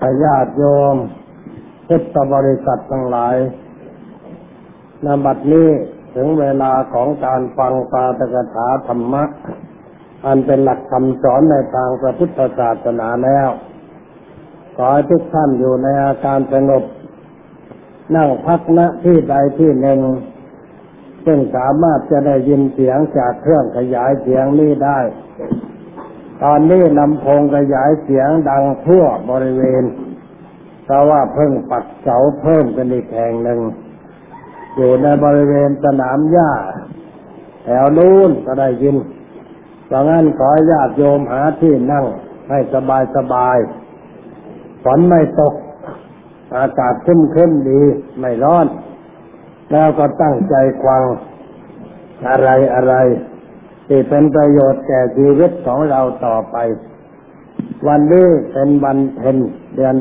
ญาติโยมพุทธบริษัททั้งหลายณ บัดนี้ถึงเวลาของการฟังปาฐกถาธรรมะอันเป็นหลักคำสอนในทางพระพุทธศาสนาแล้วขอให้ทุกท่านอยู่ในอาการสงบนั่งพักณที่ใดที่หนึ่งซึ่งสามารถจะได้ยินเสียงจากเครื่องขยายเสียงนี้ได้ตอนนี้ลำโพงขยายเสียงดังทั่วบริเวณเพราะว่าเพิ่งปักเสาเพิ่มกันอีกแห่งหนึ่งอยู่ในบริเวณสนามหญ้าแถวนู้นก็ได้ยินเพราะงั้นขอญาติโยมหาที่นั่งให้สบายฝนไม่ตกอากาศครึ้มๆดีไม่ร้อนแล้วก็ตั้งใจฟังอะไรที่เป็นประโยชน์แก่ชีวิตของเราต่อไปวันนี้เป็นวันเพ็ญเดือน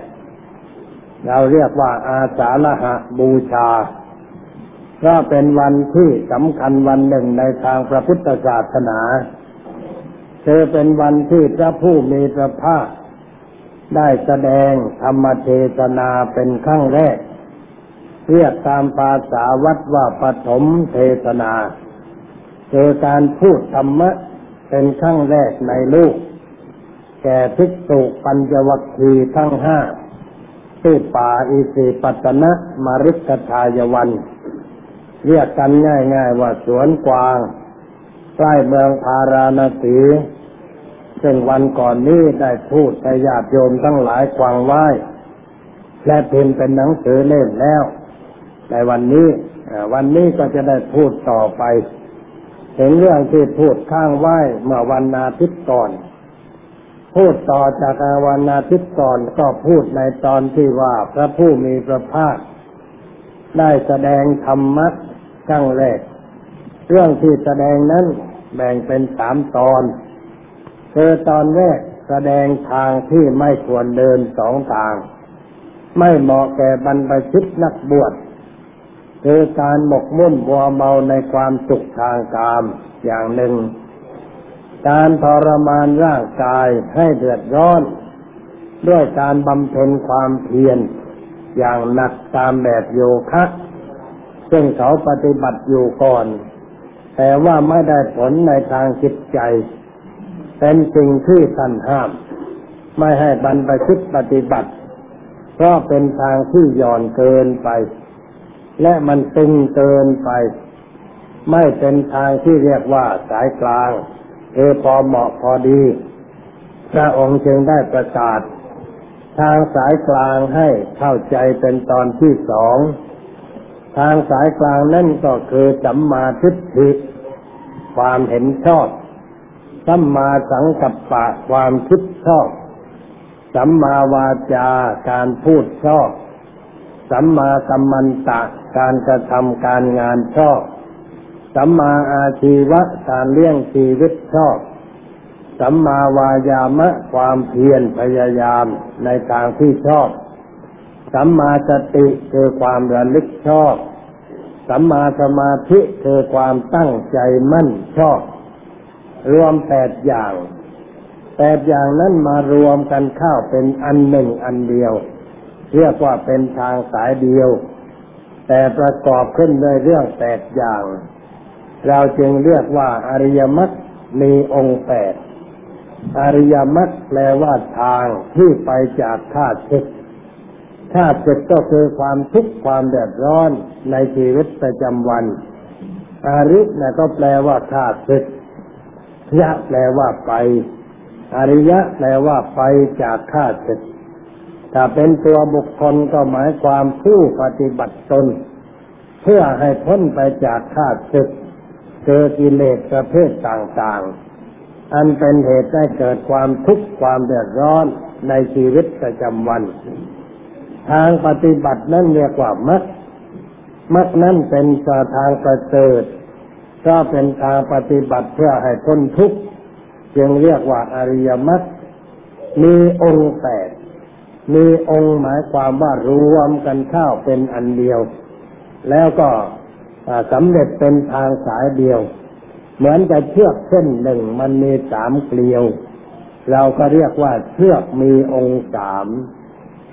8เราเรียกว่าอาสาฬหบูชาก็เป็นวันที่สำคัญวันหนึ่งในทางพระพุทธศาสนาเป็นวันที่พระผู้มีพระภาคได้แสดงธรรมเทศนาเป็นครั้งแรกเรียกตามภาษาวัดว่าปฐมเทศนาการพูดธรรมะเป็นครั้งแรกในโลกแก่ภิกษุปัญจวัคคีย์ทั้ง5ที่ป่าอิสิปตนมฤคทายวันเรียกกันง่ายๆว่าสวนกวางใกล้เมืองพาราณสีซึ่งวันก่อนนี้ได้พูดให้ญาติโยมทั้งหลายฟังไว้และพิมพ์เป็นหนังสือเล่มแล้วในวันนี้ก็จะได้พูดต่อไปถึงเรื่องที่พูดข้างไว้เมื่อวันอาทิตย์ก่อนพูดต่อจากวันอาทิตย์ก่อนก็พูดในตอนที่ว่าพระผู้มีพระภาคได้แสดงธรรมะครั้งแรกเรื่องที่แสดงนั้นแบ่งเป็น3 ตอนตอนแรกแสดงทางที่ไม่ควรเดิน2 ทางไม่เหมาะแก่บรรพชิตนักบวชการหมกมุ่นมัวเมาในความสุขทางกามอย่างหนึ่งการทรมานร่างกายให้เดือดร้อนด้วยการบำเพ็ญความเพียรอย่างหนักตามแบบโยคะซึ่งเขาปฏิบัติอยู่ก่อนแต่ว่าไม่ได้ผลในทางจิตใจเป็นสิ่งที่ท่านห้ามไม่ให้บรรพชิตปฏิบัติเพราะเป็นทางที่หย่อนเกินไปและมันตึงเกินไปไม่เป็นทางที่เรียกว่าสายกลางพอเหมาะพอดีพระองค์จึงได้ประกาศทางสายกลางให้เข้าใจเป็นตอนที่2ทางสายกลางนั่นก็คือสัมมาทิฏฐิความเห็นชอบสัมมาสังกัปปะความคิดชอบสัมมาวาจาการพูดชอบสัมมากัมมันตะการกระทำการงานชอบสัมมาอาชีวะการเลี้ยงชีวิตชอบสัมมาวายามะความเพียรพยายามในทางที่ชอบสัมมาสติคือความระลึกชอบสัมมาสมาธิคือความตั้งใจมั่นชอบรวม8 อย่าง8 อย่างนั้นมารวมกันเข้าเป็นอันหนึ่งอันเดียวเรียกว่าเป็นทางสายเดียวแต่ประกอบขึ้นด้วยเรื่อง8 อย่างเราจึงเรียกว่าอริยมรรคมีองค์8อริยมรรคแปลว่าทางที่ไปจากข้าศึกก็คือความทุกข์ความเดือดร้อนในชีวิตประจำวันอริยก็แปลว่าข้าศึกยะแปลว่าไปอริยะแปลว่าไปจากข้าศึกถ้าเป็นตัวบุคคลก็หมายความผู้ปฏิบัติตนเพื่อให้พ้นไปจากข้าศึกกิเลสประเภทต่างๆอันเป็นเหตุให้เกิดความทุกข์ความเดือดร้อนในชีวิตประจำวันทางปฏิบัตินั้นเรียกว่ามรรคนั้นเป็นทางประเสริฐก็เป็นทางปฏิบัติเพื่อให้พ้นทุกข์จึงเรียกว่าอริยมรรคมีองค์8มีองค์หมายความว่ารวมกันเข้าเป็นอันเดียวแล้วก็สำเร็จเป็นทางสายเดียวเหมือนกับเชือกเส้นหนึ่งมันมี3 เกลียวเราก็เรียกว่าเชือกมีองค์3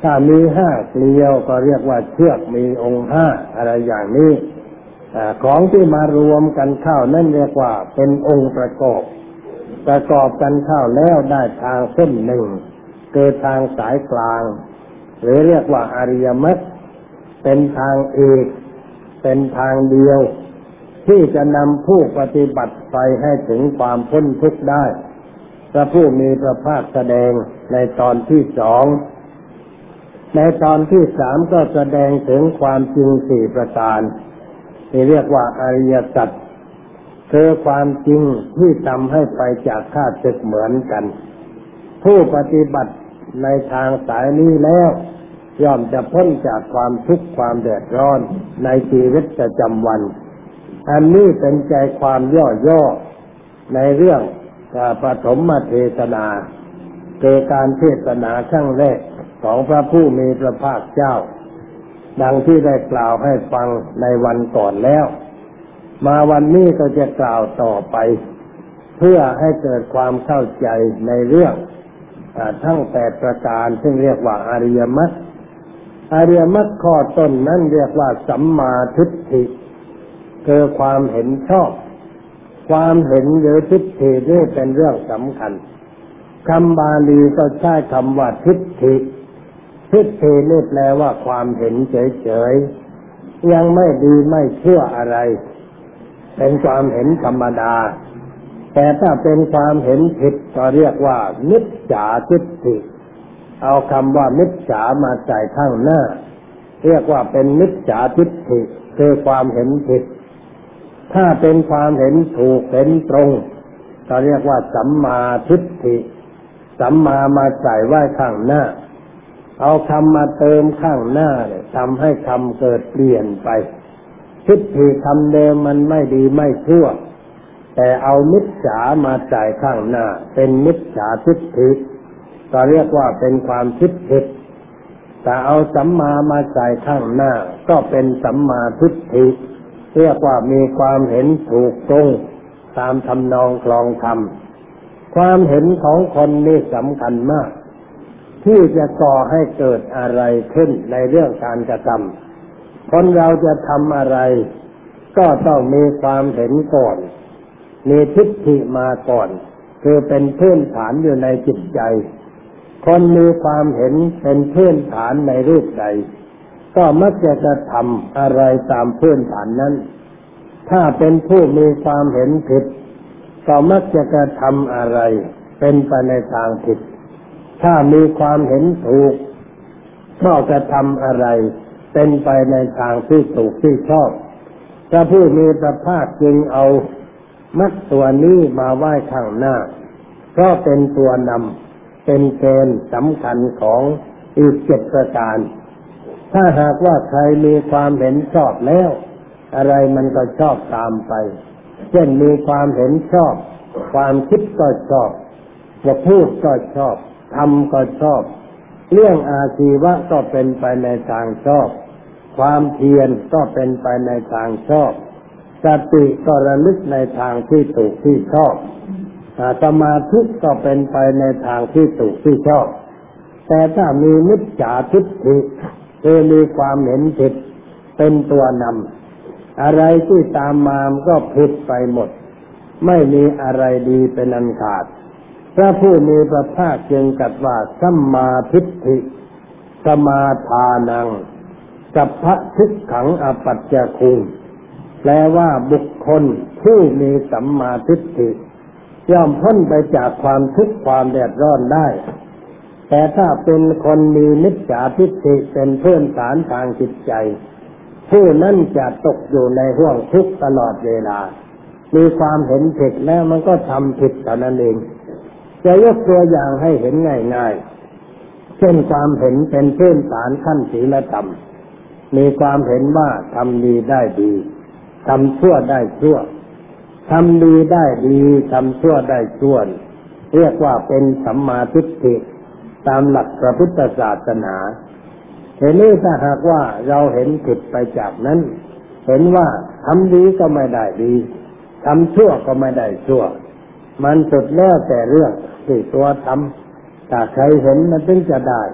ถ้ามีห้าเกลียวก็เรียกว่าเชือกมีองค์ห้าอะไรอย่างนี้ของที่มารวมกันเข้านั่นเรียกว่าเป็นองค์ประกอบกันเข้าแล้วได้ทางเส้นหนึ่งคือทางสายกลางหรือเรียกว่าอริยมรรคเป็นทางเอกเป็นทางเดียวที่จะนำผู้ปฏิบัติไปให้ถึงความพ้นทุกข์ได้พระผู้มีพระภาคแสดงในตอนที่สองในตอนที่สามก็แสดงถึงความจริงสี่ประการที่เรียกว่าอริยสัจคือความจริงที่ทำให้ไปจากข้าศึกเหมือนกันผู้ปฏิบัติในทางสายนี้แล้วย่อมจะพ้นจากความทุกข์ความเดือดร้อนในชีวิตประจำวันอันนี้เป็นใจความย่อๆในเรื่องปฐมเทศนาคือการเทศนาครั้งแรกของพระผู้มีพระภาคเจ้าดังที่ได้กล่าวให้ฟังในวันก่อนแล้วมาวันนี้ก็จะกล่าวต่อไปเพื่อให้เกิดความเข้าใจในเรื่องทั้ง8ประการซึ่งเรียกว่าอริยมรรคข้อต้นนั้นเรียกว่าสัมมาทิฏฐิคือความเห็นชอบความเห็นหรือทิฏฐินี่เป็นเรื่องสำคัญคำบาลีก็ใช้คำว่าทิฏฐินี่แปลว่าความเห็นเฉยๆยังไม่ดีไม่ชั่วอะไรเป็นความเห็นธรรมดาแต่ถ้าเป็นความเห็นผิดก็เรียกว่ามิจฉาทิฏฐิเอาคำว่ามิจฉามาใส่ข้างหน้าเรียกว่าเป็นมิจฉาทิฏฐิคือความเห็นผิดถ้าเป็นความเห็นถูกเห็นตรงก็เรียกว่าสัมมาทิฏฐิสัมมาใส่ไว้ข้างหน้าเอาคำมาเติมข้างหน้าเนี่ยทำให้คำเกิดเปลี่ยนไปทิฏฐิคำเดิมมันไม่ดีไม่ชั่วแต่เอามิจฉามาใส่ข้างหน้าเป็นมิจฉาทิฏฐิก็เรียกว่าเป็นความคิดผิดแต่เอาสัมมามาใส่ข้างหน้าก็เป็นสัมมาทิฏฐิเรียกว่ามีความเห็นถูกตรงตามทำนองคลองธรรมความเห็นของคนนี่สำคัญมากที่จะก่อให้เกิดอะไรขึ้นในเรื่องการกระทำคนเราจะทำอะไรก็ต้องมีความเห็นก่อนมีทิฏฐิมาก่อนคือเป็นพื้นฐานอยู่ในจิตใจคนมีความเห็นเป็นพื้นฐานในรูปใดก็มักจะกระทำอะไรตามพื้นฐานนั้นถ้าเป็นผู้มีความเห็นผิดก็มักจะกระทำอะไรเป็นไปในทางผิดถ้ามีความเห็นถูกก็กระทำอะไรเป็นไปในทางที่ถูกที่ชอบพระผู้มีพระภาคจึงเอามรรคตัวนี้มาไว้ข้างหน้าเพราะเป็นตัวนำเป็นเกณฑ์สำคัญของอีก7ประการถ้าหากว่าใครมีความเห็นชอบแล้วอะไรมันก็ชอบตามไปเช่นมีความเห็นชอบความคิดก็ชอบจะพูดก็ชอบทำก็ชอบเรื่องอาชีวะก็เป็นไปในทางชอบความเพียรก็เป็นไปในทางชอบสติก็ระลึกในทางที่ถูกที่ชอบสมาธิก็เป็นไปในทางที่ถูกที่ชอบแต่ถ้ามีมิจฉาทิฏฐิคือมีความเห็นผิดเป็นตัวนำอะไรที่ตามมาก็ผิดไปหมดไม่มีอะไรดีเป็นอันขาดพระผู้มีพระภาคจึงตรัสว่าสัมมาทิฏฐิสมาทานังสัพพะทุกขังอปัจจคุงแปลว่าบุคคลผู้มีสัมมาทิฏฐิย่อมพ้นไปจากความทุกข์ความเดือดร้อนได้แต่ถ้าเป็นคนมีมิจฉาทิฏฐิเป็นพื้นฐานทางจิตใจผู้นั้นจะตกอยู่ในห่วงทุกข์ตลอดเวลามีความเห็นผิดแล้วมันก็ทำผิดเท่านั้นเองจะยกตัวอย่างให้เห็นง่ายๆเช่นความเห็นเป็นพื้นฐานขั้นศีลธรรมมีความเห็นว่าทำดีได้ดีทำชั่วได้ชั่วทำดีได้ดีทำชั่วได้ชั่วเรียกว่าเป็นสัมมาทิฏฐิตามหลักพระพุทธศาสนาทีนี้ถ้าหากว่าเราเห็นผิดไปจากนั้นเห็นว่าทำดีก็ไม่ได้ดีทำชั่วก็ไม่ได้ชั่วมันสุดแล้วแต่เรื่องที่ตัวทำถ้าใครเห็นมันถึงจะได้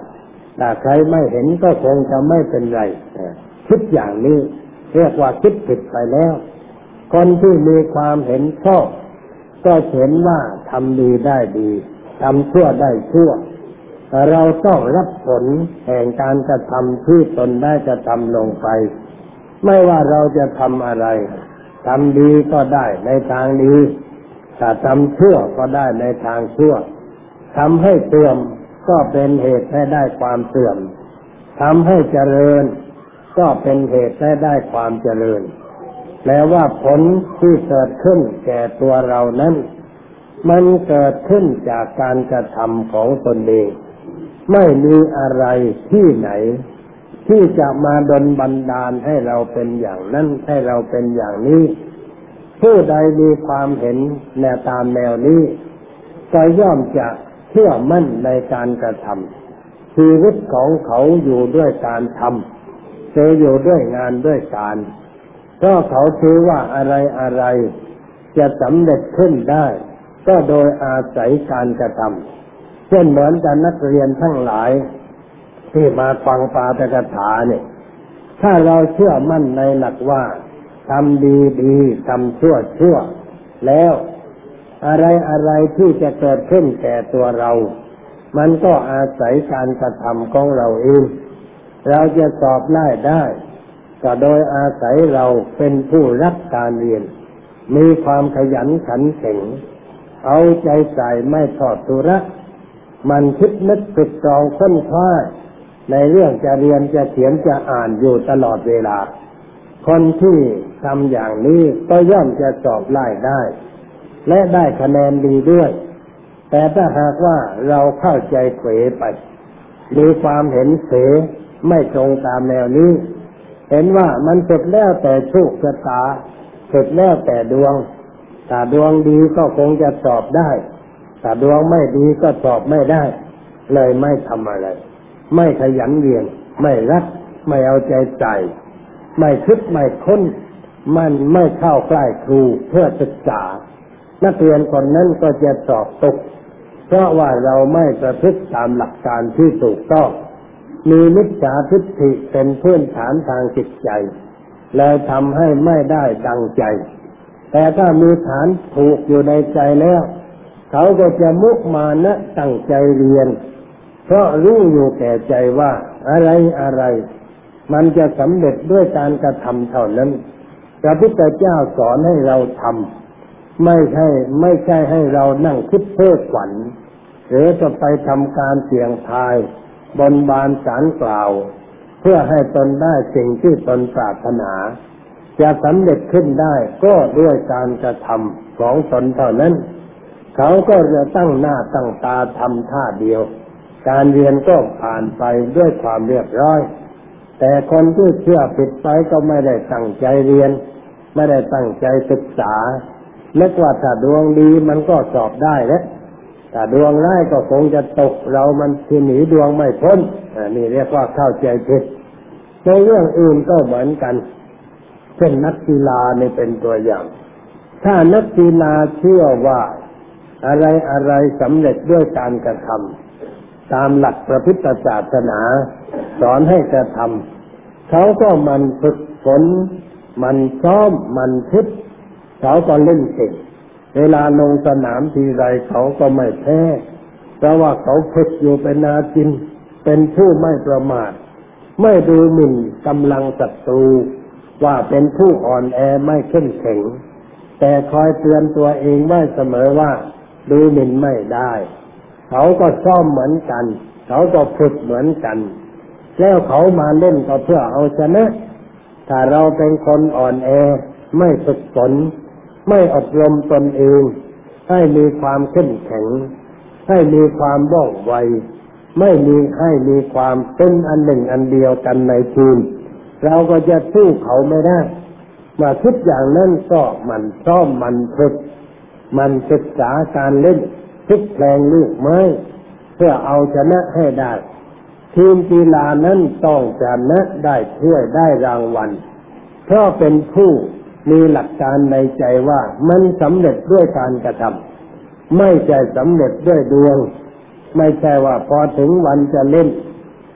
ถ้าใครไม่เห็นก็คงจะไม่เป็นไรคิดอย่างนี้เรียกว่าคิดผิดไปแล้วคนที่มีความเห็นชอบก็เห็นว่าทำดีได้ดีทำชั่วได้ชั่วเราต้องรับผลแห่งการกระทำที่ตนได้กระทำลงไปไม่ว่าเราจะทำอะไรทำดีก็ได้ในทางดีถ้าทำชั่วก็ได้ในทางชั่วทำให้เสื่อมก็เป็นเหตุให้ได้ความเสื่อมทำให้เจริญก็เป็นเหตุให้ได้ความเจริญแปลว่าผลที่เกิดขึ้นแก่ตัวเรานั้นมันเกิดขึ้นจากการกระทำของตนเองไม่มีอะไรที่ไหนที่จะมาดลบันดาลให้เราเป็นอย่างนั้นให้เราเป็นอย่างนี้ผู้ใดมีความเห็นแนวตามแนวนี้ก็ย่อมจะเชื่อมั่นในการกระทำชีวิตของเขาอยู่ด้วยการทำจะอยู่ด้วยงานด้วยการเพราะเขาถือว่าอะไรจะสำเร็จขึ้นได้ก็โดยอาศัยการกระทำเช่นเหมือนกับนักเรียนทั้งหลายที่มาฟังปาฐกถาเนี่ยถ้าเราเชื่อมั่นในหลักว่าทำดีดีทำชั่วชั่วแล้วอะไรที่จะเกิดขึ้นแก่ตัวเรามันก็อาศัยการกระทำของเราเองเราจะสอบได้ก็โดยอาศัยเราเป็นผู้รักการเรียนมีความขยันขันแข็งเอาใจใส่ไม่ทอดทุระมันคิดนึกตรึกตรองค้นคว้าในเรื่องจะเรียนจะเขียนจะอ่านอยู่ตลอดเวลาคนที่ทำอย่างนี้ก็ย่อมจะสอบได้และได้คะแนนดีด้วยแต่ถ้าหากว่าเราเข้าใจเขวไปมีความเห็นเสไม่ตรงตามแนวนี้เห็นว่ามันสุดแล้วแต่โชคชะตาสุดแล้วแต่ดวงถ้าดวงดีก็คงจะสอบได้ถ้าดวงไม่ดีก็สอบไม่ได้เลยไม่ทำอะไรไม่ขยันเรียนไม่รักไม่เอาใจใส่ไม่คิดไม่ค้นมันไม่เข้าใกล้ครูเพื่อศึกษานักเรียนคนนั้นก็จะสอบตกเพราะว่าเราไม่ประพฤติตามหลักการที่ถูกต้องมีมิจฉาทิฏฐิเป็นพื้นฐานทางจิตใจเลยทำให้ไม่ได้ดังใจแต่ถ้ามีฐานถูกอยู่ในใจแล้วเขาก็จะมุมานะตั้งใจเรียนเพราะรู้อยู่แก่ใจว่าอะไรมันจะสำเร็จด้วยการกระทำเท่านั้นพระพุทธเจ้าสอนให้เราทำไม่ใช่ให้เรานั่งคิดเพ้อฝันหรือจะไปทำการเสี่ยงทายบนบานศาลกล่าวเพื่อให้ตนได้สิ่งที่ตนปรารถนาจะสำเร็จขึ้นได้ก็ด้วยการกระทำของตนเท่านั้นเขาก็จะตั้งหน้าตั้งตาทำท่าเดียวการเรียนก็ผ่านไปด้วยความเรียบร้อยแต่คนที่เชื่อผิดไปก็ไม่ได้ตั้งใจเรียนไม่ได้ตั้งใจศึกษานึกว่าถ้าดวงดีมันก็สอบได้แล้วถ้าดวงร้ายก็คงจะตกเรามันที่หนีดวงไม่พ้นนี่เรียกว่าเข้าใจผิดในเรื่องอื่นก็เหมือนกันเช่นนักกีฬานี่เป็นตัวอย่างถ้านักกีฬาเชื่อว่าอะไรสำเร็จด้วยการกระทำตามหลักพระพุทธศาสนาสอนให้กระทำเขาก็มันฝึกฝนมันซ้อมมันคิดเขาก็เล่นเก่งเวลาลงสนามทีไรเขาก็ไม่แพ้เพราะว่าเขาฝึกอยู่เป็นอาจินเป็นผู้ไม่ประมาทไม่ดูหมิ่นกำลังศัตรูว่าเป็นผู้อ่อนแอไม่เข้มแข็งแต่คอยเตือนตัวเองไว้เสมอว่าดูหมิ่นไม่ได้เขาก็ซ้อมเหมือนกันเขาก็ฝึกเหมือนกันแล้วเขามาเล่นก็เพื่อเอาชนะถ้าเราเป็นคนอ่อนแอไม่ฝึกฝนไม่อบรมตนเองให้มีความเข้มแข็งให้มีความว่องไวให้มีความเป็นอันหนึ่งอันเดียวกันในทีมเราก็จะสู้เขาไม่ได้มาคิดอย่างนั้นก็มันซ้อมมันฝึกมันศึกษาการเล่นพลิกแปลงลูกไม้เพื่อเอาชนะให้ได้ทีมกีฬานั้นต้องชนะได้ถ้วยได้รางวัลเพราะเป็นผู้มีหลักการในใจว่ามันสำเร็จด้วยการกระทำไม่ใช่สำเร็จด้วยดวงไม่ใช่ว่าพอถึงวันจะเล่น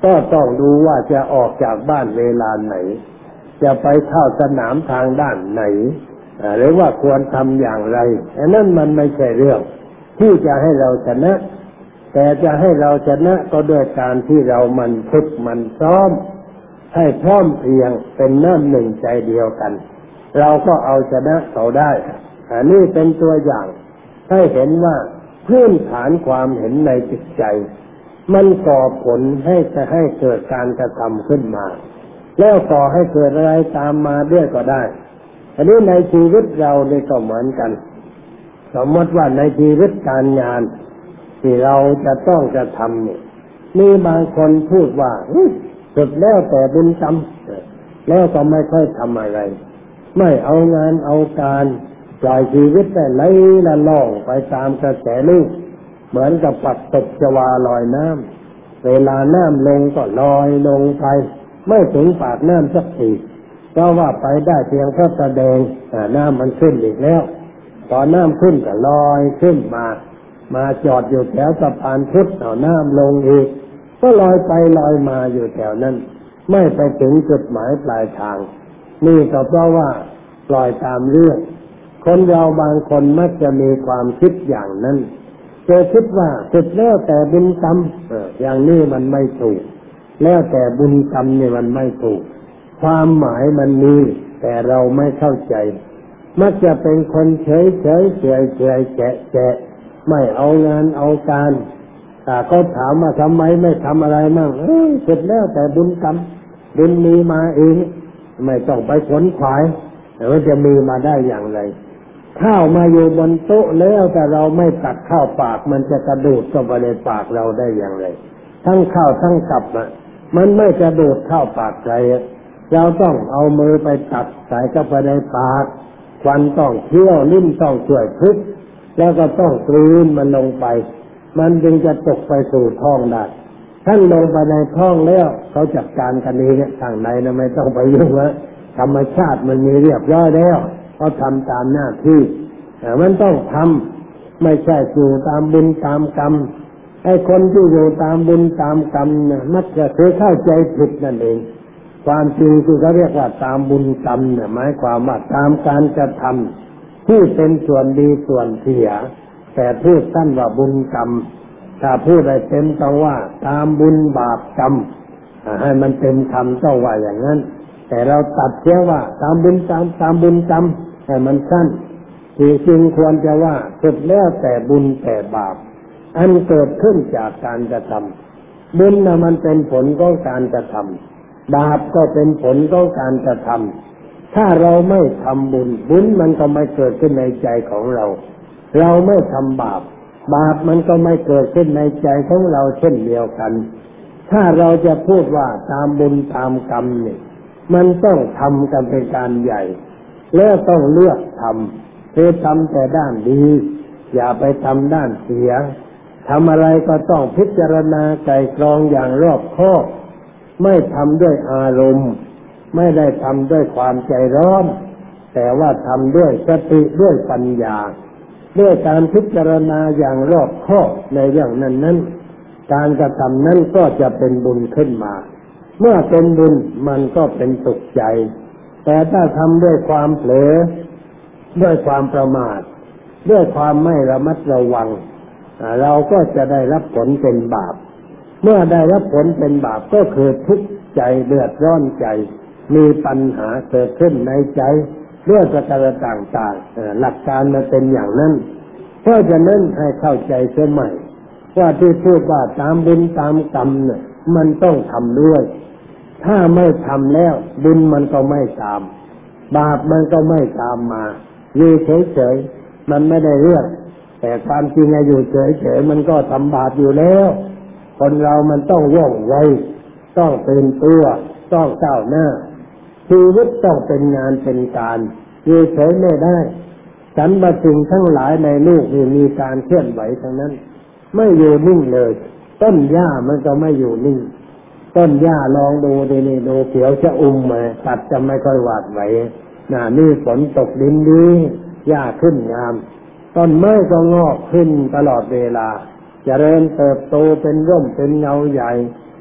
ก็ต้องดูว่าจะออกจากบ้านเวลาไหนจะไปเข้าสนามทางด้านไหนหรือว่าควรทำอย่างไรอันนั้นมันไม่ใช่เรื่องที่จะให้เราชนะแต่จะให้เราชนะก็ด้วยการที่เรามันฝึกมันซ้อมให้พร้อมเพรียงเป็นน้ำหนึ่งใจเดียวกันเราก็เอาชนะเขาได้อันนี้เป็นตัวอย่างให้เห็นว่าพื้นฐานความเห็นในจิตใจมันก่อผลให้เกิดการกระทำขึ้นมาแล้วก่อให้เกิดอะไรตามมาด้วยก็ได้อันนี้ในชีวิตเราเนี่ยก็เหมือนกันสมมติว่าในชีวิตการงานที่เราจะต้องกระทำเนี่ยมีบางคนพูดว่าสุดแล้วแต่บุญกรรมแล้วก็ไม่ค่อยทำอะไรไม่เอางานเอาการปล่อยชีวิตแต่ไหลละล่องไปตามกระแสลูกเหมือนกับปักตกจวาลอยน้ำเวลาน้ำลงก็ลอยลงไปไม่ถึงปากน้ำสักทีเพราะว่าไปได้เพียงแค่แสดงน้ำมันขึ้นอีกแล้วตอนน้ำขึ้นก็ลอยขึ้นมาจอดอยู่แถวสะพานพุทธเอาน้ำลงอีกก็ลอยไปลอยมาอยู่แถวนั้นไม่ไปถึงจุดหมายปลายทางนี่ก็เพราะว่าปล่อยตามเรื่องคนเราบางคนมักจะมีความคิดอย่างนั้นจะคิดว่าสุดแล้วแต่บุญกรรมอย่างนี้มันไม่ถูกแล้วแต่บุญกรรมเนี่ยมันไม่ถูกความหมายมันมีแต่เราไม่เข้าใจมักจะเป็นคนเฉยแฉะไม่เอางานเอาการก็ถามว่าทำไมไม่ทำอะไรมั่งเสร็จแล้วแต่บุญกรรมบุญมีมาเองไม่ต้องไปขนขวายแต่ว่าจะมีมาได้อย่างไรข้าวมาอยู่บนโต๊ะแล้วแต่เราไม่ตักเข้าปากมันจะกระโดดเข้าไปในปากเราได้อย่างไรทั้งข้าวทั้งกับมันไม่กระโดดเข้าปากใครเราต้องเอามือไปตักใส่เข้าไปในปากควันต้องเคี้ยวลิ้นต้องช่วยพึกแล้วก็ต้องกลืนมันลงไปมันจึงจะตกไปสู่ท้องได้ท่านลงไปในท้องแล้วเขาจัดการกันเองทางในนะไม่ต้องไปยุ่งแล้วธรรมชาติมันมีเรียบร้อยแล้วเขาทำตามหน้าที่มันต้องทำไม่ใช่อยู่ตามบุญตามกรรมไอ้คนที่อยู่ตามบุญตามกรรมเนี่ยมักจะเข้าใจผิดนั่นเองความจริงคือเขาเรียกว่าตามบุญกรรมเนี่ยหมายความว่าตามการกระทำที่เป็นส่วนดีส่วนเสียแต่พูดสั้นว่าบุญกรรมถ้าพูดให้เต็มต้องว่าตามบุญบาปกรรมให้มันเต็มคำต้องว่าอย่างนั้นแต่เราตัดเสียว่าตามบุญตามบุญกรรมให้มันสั้นที่จริงควรจะว่าสุดแล้วแต่บุญแต่บาปอันเกิดขึ้นจากการกระทำบุญน่ะมันเป็นผลของการกระทำบาปก็เป็นผลของการกระทำถ้าเราไม่ทำบุญมันก็ไม่เกิดขึ้นในใจของเราเราไม่ทำบาปมันก็ไม่เกิดขึ้นในใจของเราเช่นเดียวกันถ้าเราจะพูดว่าตามบุญตามกรรมเนี่ยมันต้องทำกันเป็นการใหญ่แล้วต้องเลือกทำคือทำแต่ด้านดีอย่าไปทำด้านเสียทำอะไรก็ต้องพิจารณาไตร่ตรองอย่างรอบคอบไม่ทำด้วยอารมณ์ไม่ได้ทำด้วยความใจร้อนแต่ว่าทำด้วยสติด้วยปัญญาด้วยการพิจารณาอย่างรอบคอบในเรื่องนั้นการกระทำนั้นก็จะเป็นบุญขึ้นมาเมื่อเป็นบุญมันก็เป็นสุขใจแต่ถ้าทำด้วยความเผลอด้วยความประมาทด้วยความไม่ระมัดระวังเราก็จะได้รับผลเป็นบาปเมื่อได้รับผลเป็นบาปก็คือทุกข์ใจเดือดร้อนใจมีปัญหาเกิดขึ้นในใจเรื่องประการต่างๆหลักการมันเป็นอย่างนั้นเพราะฉะนั้นให้เข้าใจเสียใหม่ว่าที่พูดว่าตามบุญตามกรรมเนี่ยมันต้องทำด้วยถ้าไม่ทำแล้วบุญมันก็ไม่ตามบาปมันก็ไม่ตามมาอยู่เฉยๆมันไม่ได้เรื่องแต่ความจริงอยู่เฉยๆมันก็ทำบาปอยู่แล้วคนเรามันต้องว่องไวต้องตื่นตัวต้องก้าวหน้าชีวิตต้องเป็นงานเป็นการอยู่เฉยไม่ได้สรรพสิ่งทั้งหลายในโลกนี้มีการเคลื่อนไหวทั้งนั้นไม่อยู่นิ่งเลยต้นหญ้ามันก็ไม่อยู่นิ่งต้นหญ้าลองดูนี่ดูเขียวชะอุ่มมาตัดจะไม่ค่อยหวาดไหวนี่ฝนตกดินดีหญ้าขึ้นงามต้นไม้ก็งอกขึ้นตลอดเวลาเจริญเติบโตเป็นร่มเป็นเงาใหญ่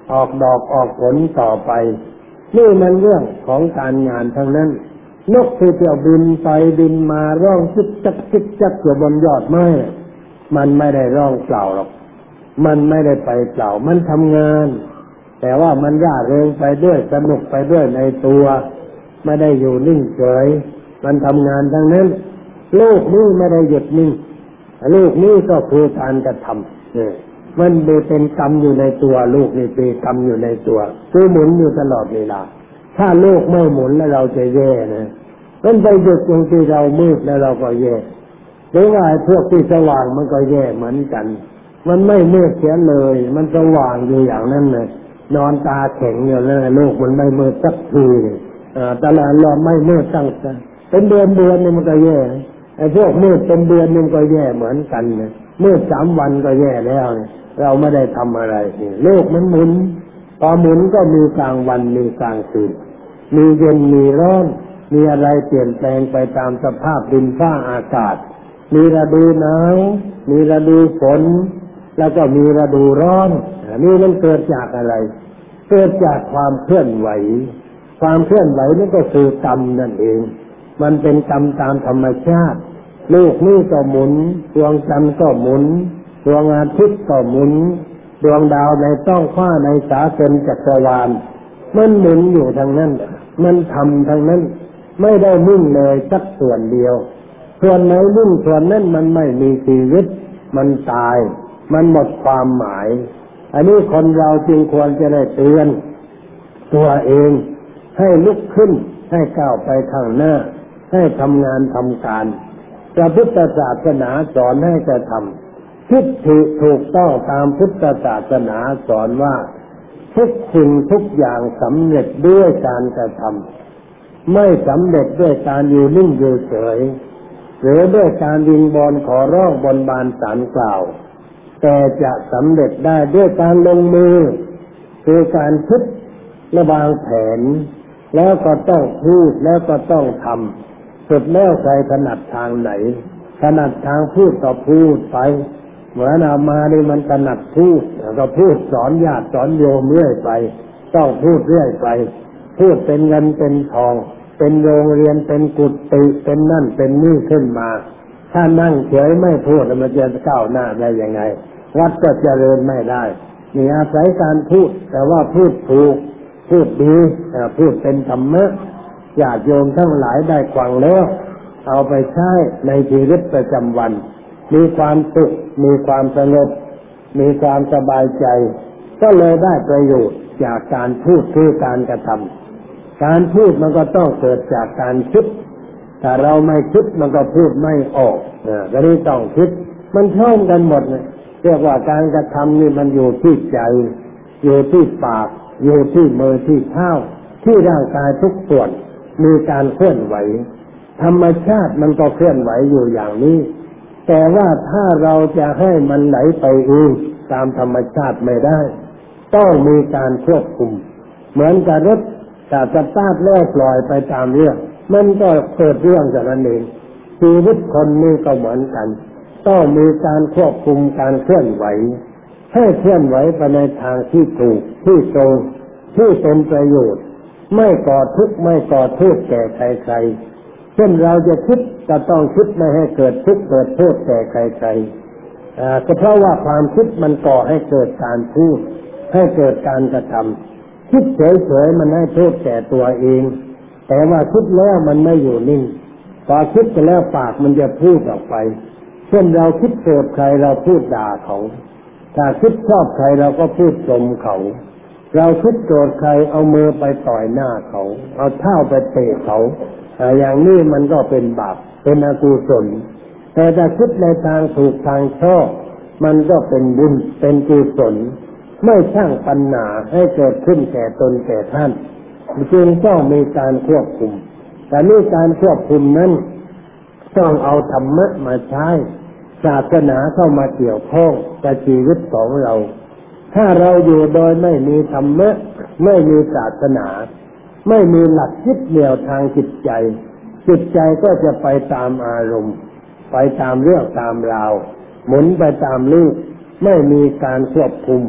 ออกดอกออกผลต่อไปนี่มันเรื่องของการงานทั้งนั้นนกที่เที่ยวบินไปบินมาร้องจิ๊กจักจิ๊กจักอยู่บนยอดไม้มันไม่ได้ร้องเปล่าหรอกมันไม่ได้ไปเปล่ามันทำงานแต่ว่ามันร่าเริงไปด้วยสนุกไปด้วยในตัวไม่ได้อยู่นิ่งเฉยมันทำงานทั้งนั้นโลกนี้ไม่ได้หยุดนิ่งโลกนี้ก็คือการกระทำมันเป็นกรรมอยู่ในตัวโลกนี่เป็นกรรมอยู่ในตัวคือหมุนอยู่ตลอดเวลาถ้าโลกไม่หมุนแล้วเราจะแย่นะมันไปหยุดตรงที่เรามืดแล้วเราก็แย่หรือว่าพวกที่สว่างมันก็แย่เหมือนกันมันไม่มืดเสียเลยมันสว่างอยู่อย่างนั้นเลยนอนตาแข็งอยู่แล้วโลกมันไม่มืดสักทีตลอดเราไม่มืดตั้งแต่เป็นเดือนนี่มันก็แย่ไอ้พวกมืดเป็นเดือนมันก็แย่เหมือนกันเนี่ยมืด3 วันก็แย่แล้วเนี่ยเราไม่ได้ทำอะไรโลกมันหมุนพอหมุนก็มีกลางวันมีกลางคืนมีเย็นมีร้อนมีอะไรเปลี่ยนแปลงไปตามสภาพดินฟ้าอากาศมีฤดูหนาวมีฤดูฝนแล้วก็มีฤดูร้อนนี่มันเกิดจากอะไรเกิดจากความเคลื่อนไหวความเคลื่อนไหวนี่ก็คือกรรมนั่นเองมันเป็นกรรมตามธรรมชาติโลกนี้ก็หมุนดวงจันทร์ก็หมุนดวงอาทิตย์ก็หมุนดวงดาวในท้องฟ้าในสากลจักรวาลมันหมุนอยู่ทางนั้นมันทำทางนั้นไม่ได้นิ่งเลยสักส่วนเดียวส่วนไหนนิ่งส่วนนั้นมันไม่มีชีวิตมันตายมันหมดความหมายอันนี้คนเราจึงควรจะได้เตือนตัวเองให้ลุกขึ้นให้ก้าวไปข้างหน้าให้ทำงานทำการพระพุทธศาสนาสอนให้กระทำทิฏฐิถูกต้องตามพุทธศาสนาสอนว่าทุกสิ่งทุกอย่างสำเร็จด้วยการกระทำไม่สำเร็จด้วยการอยู่นิ่งอยู่เฉยหรือด้วยการวิงวอนขอร้องบนบานศาลกล่าวแต่จะสำเร็จได้ด้วยการลงมือคือการคิดและวางแผนแล้วก็ต้องพูดแล้วก็ต้องทำสุดแล้วใครถนัดทางไหนถนัดทางพูดก็พูดไปเหมือนอามานี่มันถนัดพูดก็พูดสอนญาติสอนโยมเรื่อยไปต้องพูดเรื่อยไปพูดเป็นเงินเป็นทองเป็นโรงเรียนเป็นกุฏิเป็นนั่นเป็นนี่ขึ้นมาถ้านั่งเฉยไม่พูดมันจะก้าวหน้าได้ยังไงวัดก็เจริญไม่ได้นี่อาศัยการพูดแต่ว่าพูดถูกพูดดีพูดเป็นธรรมะญาติโยมทั้งหลายได้ฟังแล้วเอาไปใช้ในชีวิตประจำวันมีความสุขมีความสงบมีความสบายใจก็เลยได้ประโยชน์จากการพูดคือการกระทำการพูดมันก็ต้องเกิดจากการคิดถ้าเราไม่คิดมันก็พูดไม่ออกก็เลยต้องคิดมันพร้อมกันหมดเลยเรียกว่าการกระทำนี่มันอยู่ที่ใจอยู่ที่ปากอยู่ที่มือที่เท้าที่ร่างกายทุกส่วนมีการเคลื่อนไหวธรรมชาติมันก็เคลื่อนไหวอยู่อย่างนี้แต่ว่าถ้าเราจะให้มันไหลไปเองตามธรรมชาติไม่ได้ต้องมีการควบคุมเหมือนกับรถถ้าสตาร์ทแล้วปล่อยไปตามเรื่องมันก็เกิดเรื่องจากนั้นเองชีวิตคนนี่ก็เหมือนกันต้องมีการควบคุมการเคลื่อนไหวให้เคลื่อนไหวไปในทางที่ถูกที่ตรงที่เป็นประโยชน์ไม่ก่อทุกข์ไม่ก่อโทษแก่ใครๆเช่นเราจะคิดก็ต้องคิดไม่ให้เกิดทุกข์เกิดโทษแก่ใครๆก็เพราะว่าความคิดมันก่อให้เกิดการพูดให้เกิดการกระทำคิดเฉยๆมันให้โทษแก่ตัวเองแต่ว่าคิดแล้วมันไม่อยู่นิ่งพอคิดไปแล้วปากมันจะพูดออกไปเช่นเราคิดโกรธใครเราพูดด่าเขาถ้าคิดชอบใครเราก็พูดชมเขาเราคิดโกรธใครเอามือไปต่อยหน้าเขาเอาเท้าไปเตะเขาอย่างนี้มันก็เป็นบาปเป็นอกุศลแต่ถ้าคิดในทางถูกทางชอบมันก็เป็นบุญเป็นกุศลไม่สร้างปัญหาให้เกิดขึ้นแก่ตนแก่ท่านจึงต้องมีการควบคุมแต่นี่การควบคุมนั้นต้องเอาธรรมะมาใช้ศาสนาเข้ามาเกี่ยวข้องกับชีวิตของเราถ้าเราอยู่โดยไม่มีธรรมะไม่มีศาสนาไม่มีหลักยึดเหนี่ยวทางจิตใจจิตใจก็จะไปตามอารมณ์ไปตามเรื่องตามราวหมุนไปตามลูกไม่มีการควบคุม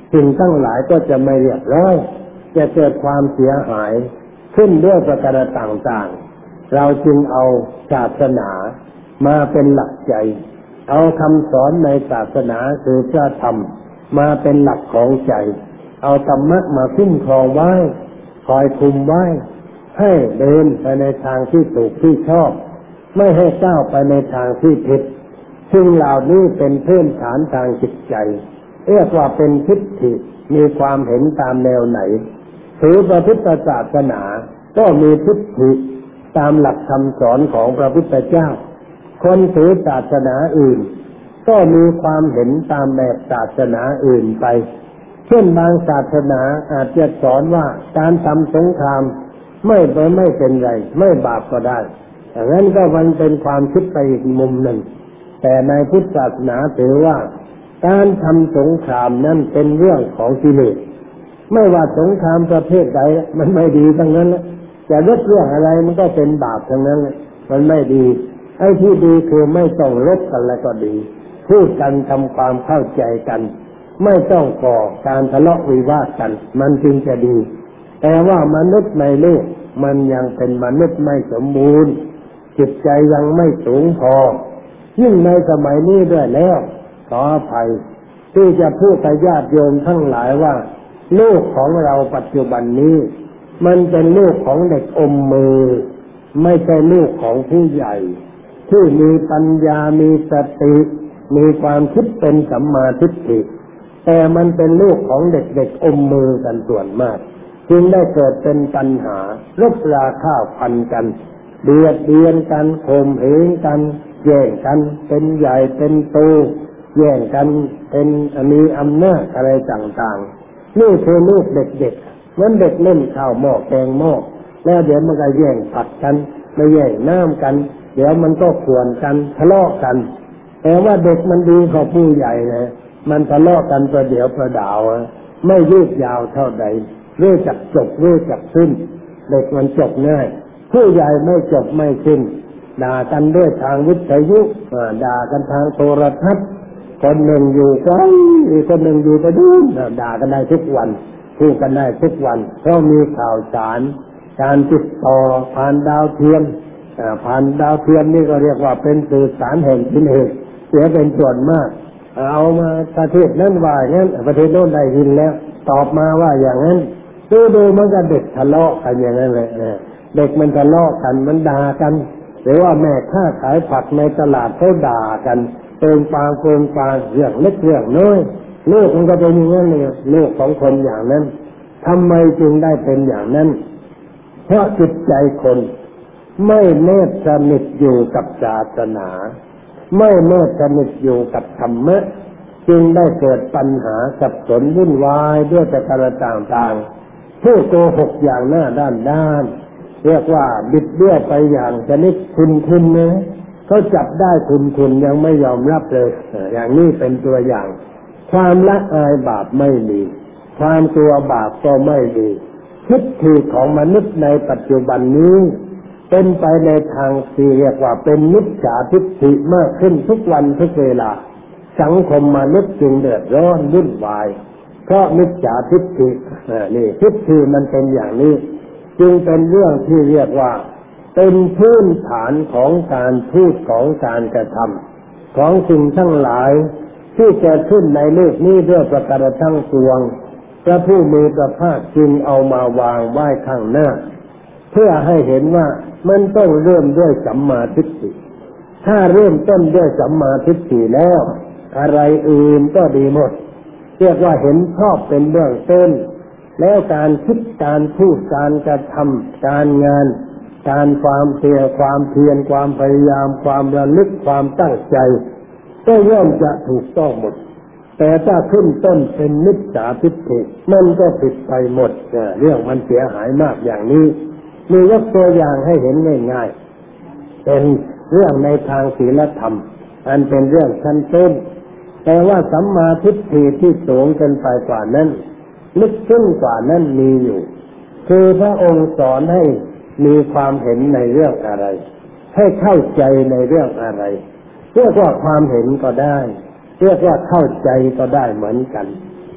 สิ่งทั้งหลายก็จะไม่เรียบร้อยจะเกิดความเสียหายขึ้นด้วยประการต่างๆเราจึงเอาศาสนามาเป็นหลักใจเอาคำสอนในศาสนาคือพระธรรมมาเป็นหลักของใจเอาธรรมะมาคุ้มครองไว้คอยคุมไว้ให้เดินไปในทางที่ถูกที่ชอบไม่ให้ก้าวไปในทางที่ผิดซึ่งเหล่านี้เป็นพื้นฐานทางจิตใจเรียกว่าเป็นทิฏฐิมีความเห็นตามแนวไหนถือพระพุทธศาสนาก็มีทิฏฐิตามหลักคำสอนของพระพุทธเจ้าคนถือศาสนาอื่นก็มีความเห็นตามแบบศาสนาอื่นไปเช่นบางศาสนาอาจจะสอนว่าการทำสงครามไม่เป็นไรไม่บาปก็ได้อย่างนั้นก็มันเป็นความคิดไปอีกมุมหนึ่งแต่ในพุทธศาสนาถือว่าการทำสงครามนั้นเป็นเรื่องของกิเลสไม่ว่าสงครามประเภทใดมันไม่ดีทั้งนั้นจะลบเรื่องอะไรมันก็เป็นบาปทั้งนั้นมันไม่ดีไอ้ที่ดีคือไม่ต้องลบกันแล้วก็ดีพูดกันทำความเข้าใจกันไม่ต้องก่อการทะเลาะวิวาทกันมันจึงจะดีแต่ว่ามนุษย์ในโลกมันยังเป็นมนุษย์ไม่สมบูรณ์จิตใจยังไม่สูงพอยิ่งในสมัยนี้ด้วยแล้วขออภัยที่จะพูดกับญาติโยมทั้งหลายว่าโลกของเราปัจจุบันนี้มันเป็นโลกของเด็กอมมือไม่ใช่โลกของผู้ใหญ่ที่มีปัญญามีสติมีความคิดเป็นสัมมาทิฏฐิแต่มันเป็นโลกของเด็กๆอมมือกันส่วนมากจึงได้เกิดเป็นปัญหารบราฆ่าฟันกันเบียดเบียนกันข่มเหงกันแย่งกันเป็นใหญ่เป็นโตแย่งกันเป็นมีอำนาจอะไรต่างๆนี่คือลูกเด็กๆเหมือนเด็กเล่นข้าวหม้อแกงหม้อแล้วเดี๋ยวมันก็แย่งผัดกันไม่แย่งน้ำกันเดี๋ยวมันก็ข่วนกันทะเลาะกันแต่ว่าเด็กมันดีกว่าผู้ใหญ่นะมันทะเลาะกันประเดี๋ยวประดาวไม่ยืดยาวเท่าใดรู้จักจบรู้จักสิ้นเด็กมันจบง่ายผู้ใหญ่ไม่จบไม่สิ้นด่ากันด้วยทางวิทยุด่ากันทางโทรทัศน์คนหนึ่งอยู่ไกลอีกคนหนึ่งอยู่ประดุนด่ากันได้ทุกวันพูดกันได้ทุกวันเพราะมีข่าวสารการติดต่อผ่านดาวเทียมนี่ก็เรียกว่าเป็นสื่อสารแห่งกิเลสเสียเป็นส่วนมากเอามาประเทศนั้นว่าอย่างนั้นประเทศโน้นได้ยินแล้วตอบมาว่าอย่างนั้นดูมันก็เด็กทะเลาะกันอย่างนั้นเลยเด็กมันทะเลาะกันมันด่ากันหรือว่าแม่ค้าขายผักในตลาดเขาด่ากันเติมปางเรื่องเล็กเรื่องน้อยโลกมันก็เป็นอย่างนั้นเลยโลกของคนอย่างนั้นทำไมจึงได้เป็นอย่างนั้นเพราะจิตใจคนไม่แนบสนิทอยู่กับศาสนาไม่แนบสนิทอยู่กับธรรมะจึงได้เกิดปัญหาสับสนวุ่นวายด้วยประการต่างๆผู้โกหกอย่างหน้าด้านเรียกว่าบิดเบี้ยวไปอย่างชนิดคุณนะเขาจับได้คุณยังไม่ยอมรับเลยอย่างนี้เป็นตัวอย่างความละอายบาปไม่มีความกลัวบาปก็ไม่มีทิฏฐิของมนุษย์ในปัจจุบันนี้เป็นไปในทางที่เรียกว่าเป็นมิจฉาทิฏฐิมากขึ้นทุกวันทุกเวลาสังคมมนุษย์จึงเดือดร้อนวุ่นวายเพราะมิจฉาทิฏฐินี่ทิฏฐิมันเป็นอย่างนี้จึงเป็นเรื่องที่เรียกว่าเป็นพื้นฐานของการพูดของการกระทำของสิ่งทั้งหลายที่เกิดขึ้นในโลกนี้ด้วยประการทั้งปวงพระผู้มีพระภาคจึงเอามาวางไว้ข้างหน้าเพื่อให้เห็นว่ามันต้องเริ่มด้วยสัมมาทิฏฐิถ้าเริ่มต้นด้วยสัมมาทิฏฐิแล้วอะไรอื่นก็ดีหมดเรียกว่าเห็นชอบเป็นเบื้องต้นแล้วการคิดการพูดการกระทำการงานการความเพียรความพยายามความระลึกความตั้งใจก็ย่อมจะถูกต้องหมดแต่ถ้าขึ้นต้นเป็นมิจฉาทิฏฐิมันก็ผิดไปหมดเรื่องมันเสียหายมากอย่างนี้มียกตัวอย่างให้เห็นง่ายๆเป็นเรื่องในทางศีลธรรมอันเป็นเรื่องชั้นต้นแต่ว่าสัมมาทิฏฐิที่สูงเกินไปกว่านั้นลึกซึ้งกว่านั้นมีอยู่คือพระองค์สอนให้มีความเห็นในเรื่องอะไรให้เข้าใจในเรื่องอะไรเรียกว่าความเห็นก็ได้เรียกว่าเข้าใจก็ได้เหมือนกัน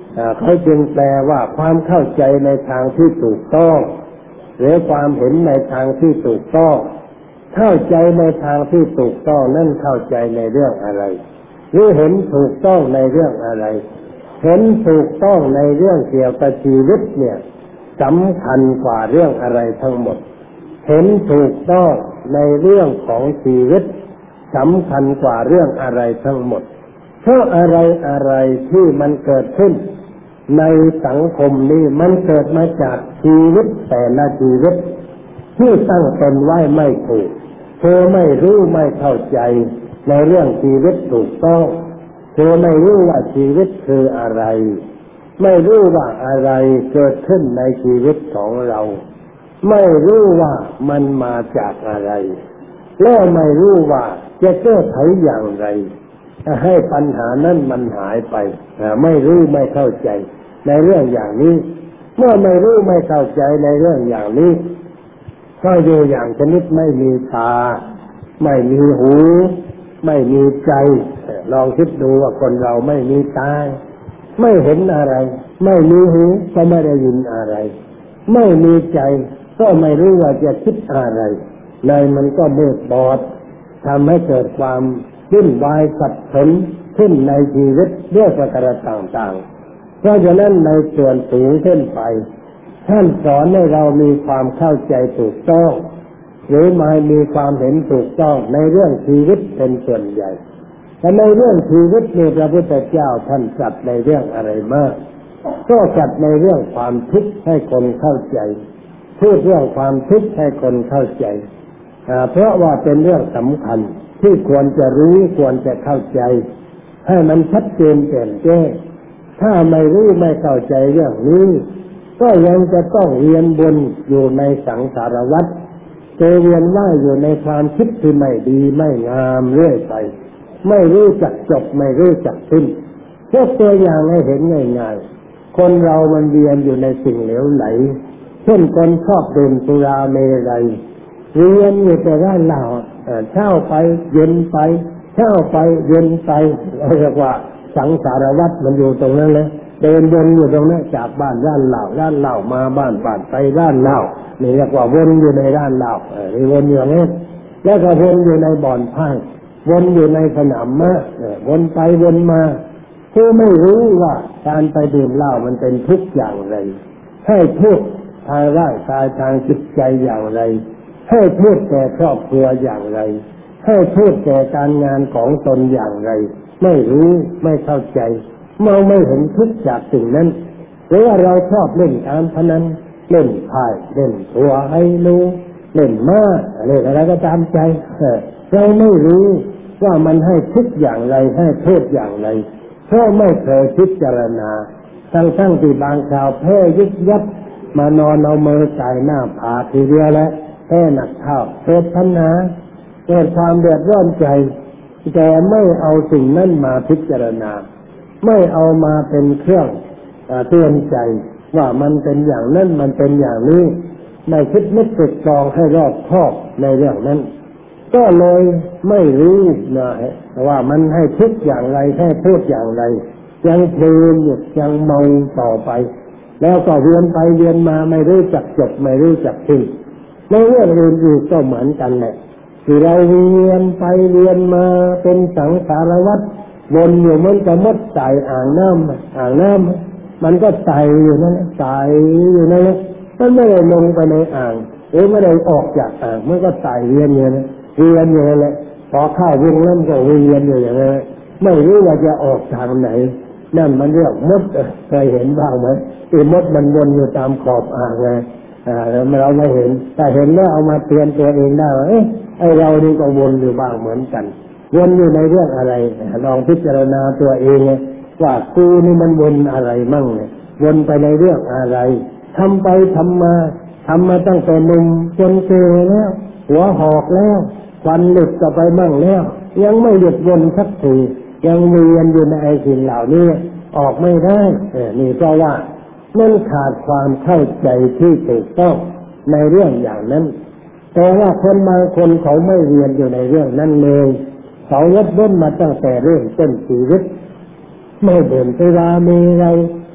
เขาจึงแปลว่าความเข้าใจในทางที่ถูกต้องหรือความเห็นในทางที่ถูกต้องเข้าใจในทางที่ถูกต้องนั่นเข้าใจในเรื่องอะไรหรือเห็นถูกต้องในเรื่องอะไรเห็นถูกต้องในเรื่องเกี่ยวกับชีวิตเนี่ยสำคัญกว่าเรื่องอะไรทั้งหมดเห็นถูกต้องในเรื่องของชีวิตสำคัญกว่าเรื่องอะไรทั้งหมดเพราะอะไรที่มันเกิดขึ้นในสังคมนี้มันเกิดมาจากชีวิตแต่ละชีวิตที่ตั้งตนไว้ไม่ถูกเธอไม่รู้ไม่เข้าใจในเรื่องชีวิตถูกต้องเธอไม่รู้ว่าชีวิตคืออะไรไม่รู้ว่าอะไรเกิดขึ้นในชีวิตของเราไม่รู้ว่ามันมาจากอะไรและไม่รู้ว่าจะแก้ไขอย่างไรให้ปัญหานั้นมันหายไปไม่รู้ไม่เข้าใจในเรื่องอย่างนี้เมื่อไม่รู้ไม่เข้าใจในเรื่องอย่างนี้ก็อยู่อย่างชนิดไม่มีตาไม่มีหูไม่มีใจลองคิดดูว่าคนเราไม่มีตาไม่เห็นอะไรไม่มีหูก็ไม่ได้ยินอะไรไม่มีใจก็ไม่รู้ว่าจะคิดอะไรเลยมันก็มืดบอดทำให้เกิดความวุ่นวายสับสนขึ้นในชีวิตด้วยประการต่างๆเพราะฉะนั้นในส่วนสูงขึ้นไปท่านสอนให้เรามีความเข้าใจถูกต้องหรือมามีความเห็นถูกต้องในเรื่องชีวิตเป็นส่วนใหญ่แต่ในเรื่องชีวิตนี้พระพุทธเจ้าท่านจัดในเรื่องอะไรมากก็จัดในเรื่องความทุกข์ให้คนเข้าใจพูดเรื่องความทุกข์ให้คนเข้าใจเพราะว่าเป็นเรื่องสำคัญที่ควรจะรู้ควรจะเข้าใจให้มันชัดเจนแจ่มแจ้งถ้าไม่รู้ไม่เข้าใจเรื่องนี้ก็ยังจะต้องเวียนวนอยู่ในสังสารวัฏเวียนว่ายอยู่ในความคิดที่ไม่ดีไม่งามเรื่อยไปไม่รู้จักจบไม่รู้จักสิ้นยกตัวอย่างให้เห็นง่ายๆคนเรามันเวียนอยู่ในสิ่งเหลวไหลเช่นคนชอบดื่มสุราเมรัยเวียนอยู่แต่ด้านเหล้าเช้าไปเย็นไปเช้าไปเย็นไปเรียกว่าสังสารวัฏมันอยู่ตรงนั้นเลยเดินวนอยู่ตรงนั้นจากบ้านด้านเหล้ามาบ้านไปด้านเหล้านี่เรียกว่าวนอยู่ในด้านเหล้านี่วนอยู่อย่างนี้แล้วก็วนอยู่ในบ่อนไพ่วนอยู่ในสนามม้าวนไปวนมาผู้ไม่รู้ว่าการไปดื่มเหล้ามันเป็นทุกข์อย่างไรให้ทุกข์ทางร่างกายทางจิตใจอย่างไรให้พูดแก่ครอบครัวอย่างไรให้พูดแก่การงานของตนอย่างไรไม่รู้ไม่เข้าใจมองไม่เห็นทุกข์จากสิ่งนั้นหรือว่าเราชอบเล่นการพนันเล่นไพ่เล่นตัวไฮโลเล่นม้าอะไรก็ตามใจเราไม่รู้ว่ามันให้ทุกข์อย่างไรให้โทษอย่างไรเพราะไม่เคยพิจารณาทั้งที่บางคราวแพ้ยึดยับมานอนเอามือใส่หน้าผากทีเดียวแล้วแพ้หนักเข้าเกิดปัญหาเกิดความเดือดร้อนใจแต่ไม่เอาสิ่งนั้นมาพิจารณาไม่เอามาเป็นเครื่องเตือนใจว่ามันเป็นอย่างนั้นมันเป็นอย่างนี้ไม่คิดนึกตรึกตรองให้รอบคอบในเรื่องนั้นก็เลยไม่รู้นะว่ามันให้คิดอย่างไรให้พูดอย่างไรยังเพลินอยู่ยังเมาต่อไปแล้วก็เวียนไปเวียนมาไม่รู้จักจบไม่รู้จักสิ้นในเรื่องอื่นๆก็เหมือนกันแหละที่เราเวียนไปเวียนมาเป็นสังสารวัฏวนอยู่มันก็มดไต่อ่างน้ำมันก็ไต่อยู่นั่นไต่อยู่นั่นมันไม่ได้ลงไปในอ่างหรือไม่ได้ออกจากอ่างมันก็ไต่เวียนอยู่นั่นเวียนอยู่นั่นแหละพอเข้าวงนั้นก็เวียนอยู่อย่างนั้นไม่รู้ว่าจะออกทางไหนนั่นมันเรียกมดเคยเห็นบ้างไหมที่มดมันวนอยู่ตามขอบอ่างไงเราไม่เห็นแต่เห็นแล้วเอามาเตือนตัวเองได้ว่าไอ้เรานี่ก็วนอยู่บ้างเหมือนกันวนอยู่ในเรื่องอะไรลองพิจารณาตัวเองว่ากูนี่มันวนอะไรมั่งเนี่ยวนไปในเรื่องอะไรทำไปทำมาตั้งแต่หนุ่มจนแก่แล้วหัวหอกแล้วควันหลุดก็ไปมั่งแล้วยังไม่หยุดวนสักทียังเวียนอยู่ในไอ้สิ่งเหล่านี้ออกไม่ได้นี่เพราะว่ามันขาดความเข้าใจที่ถูกต้องในเรื่องอย่างนั้นแต่ว่าคนบางคนเขาไม่เรียนอยู่ในเรื่องนั้นเลยเขาลดล้นมาตั้งแต่เริ่มต้นชีวิตไม่เดินไปราเมรัย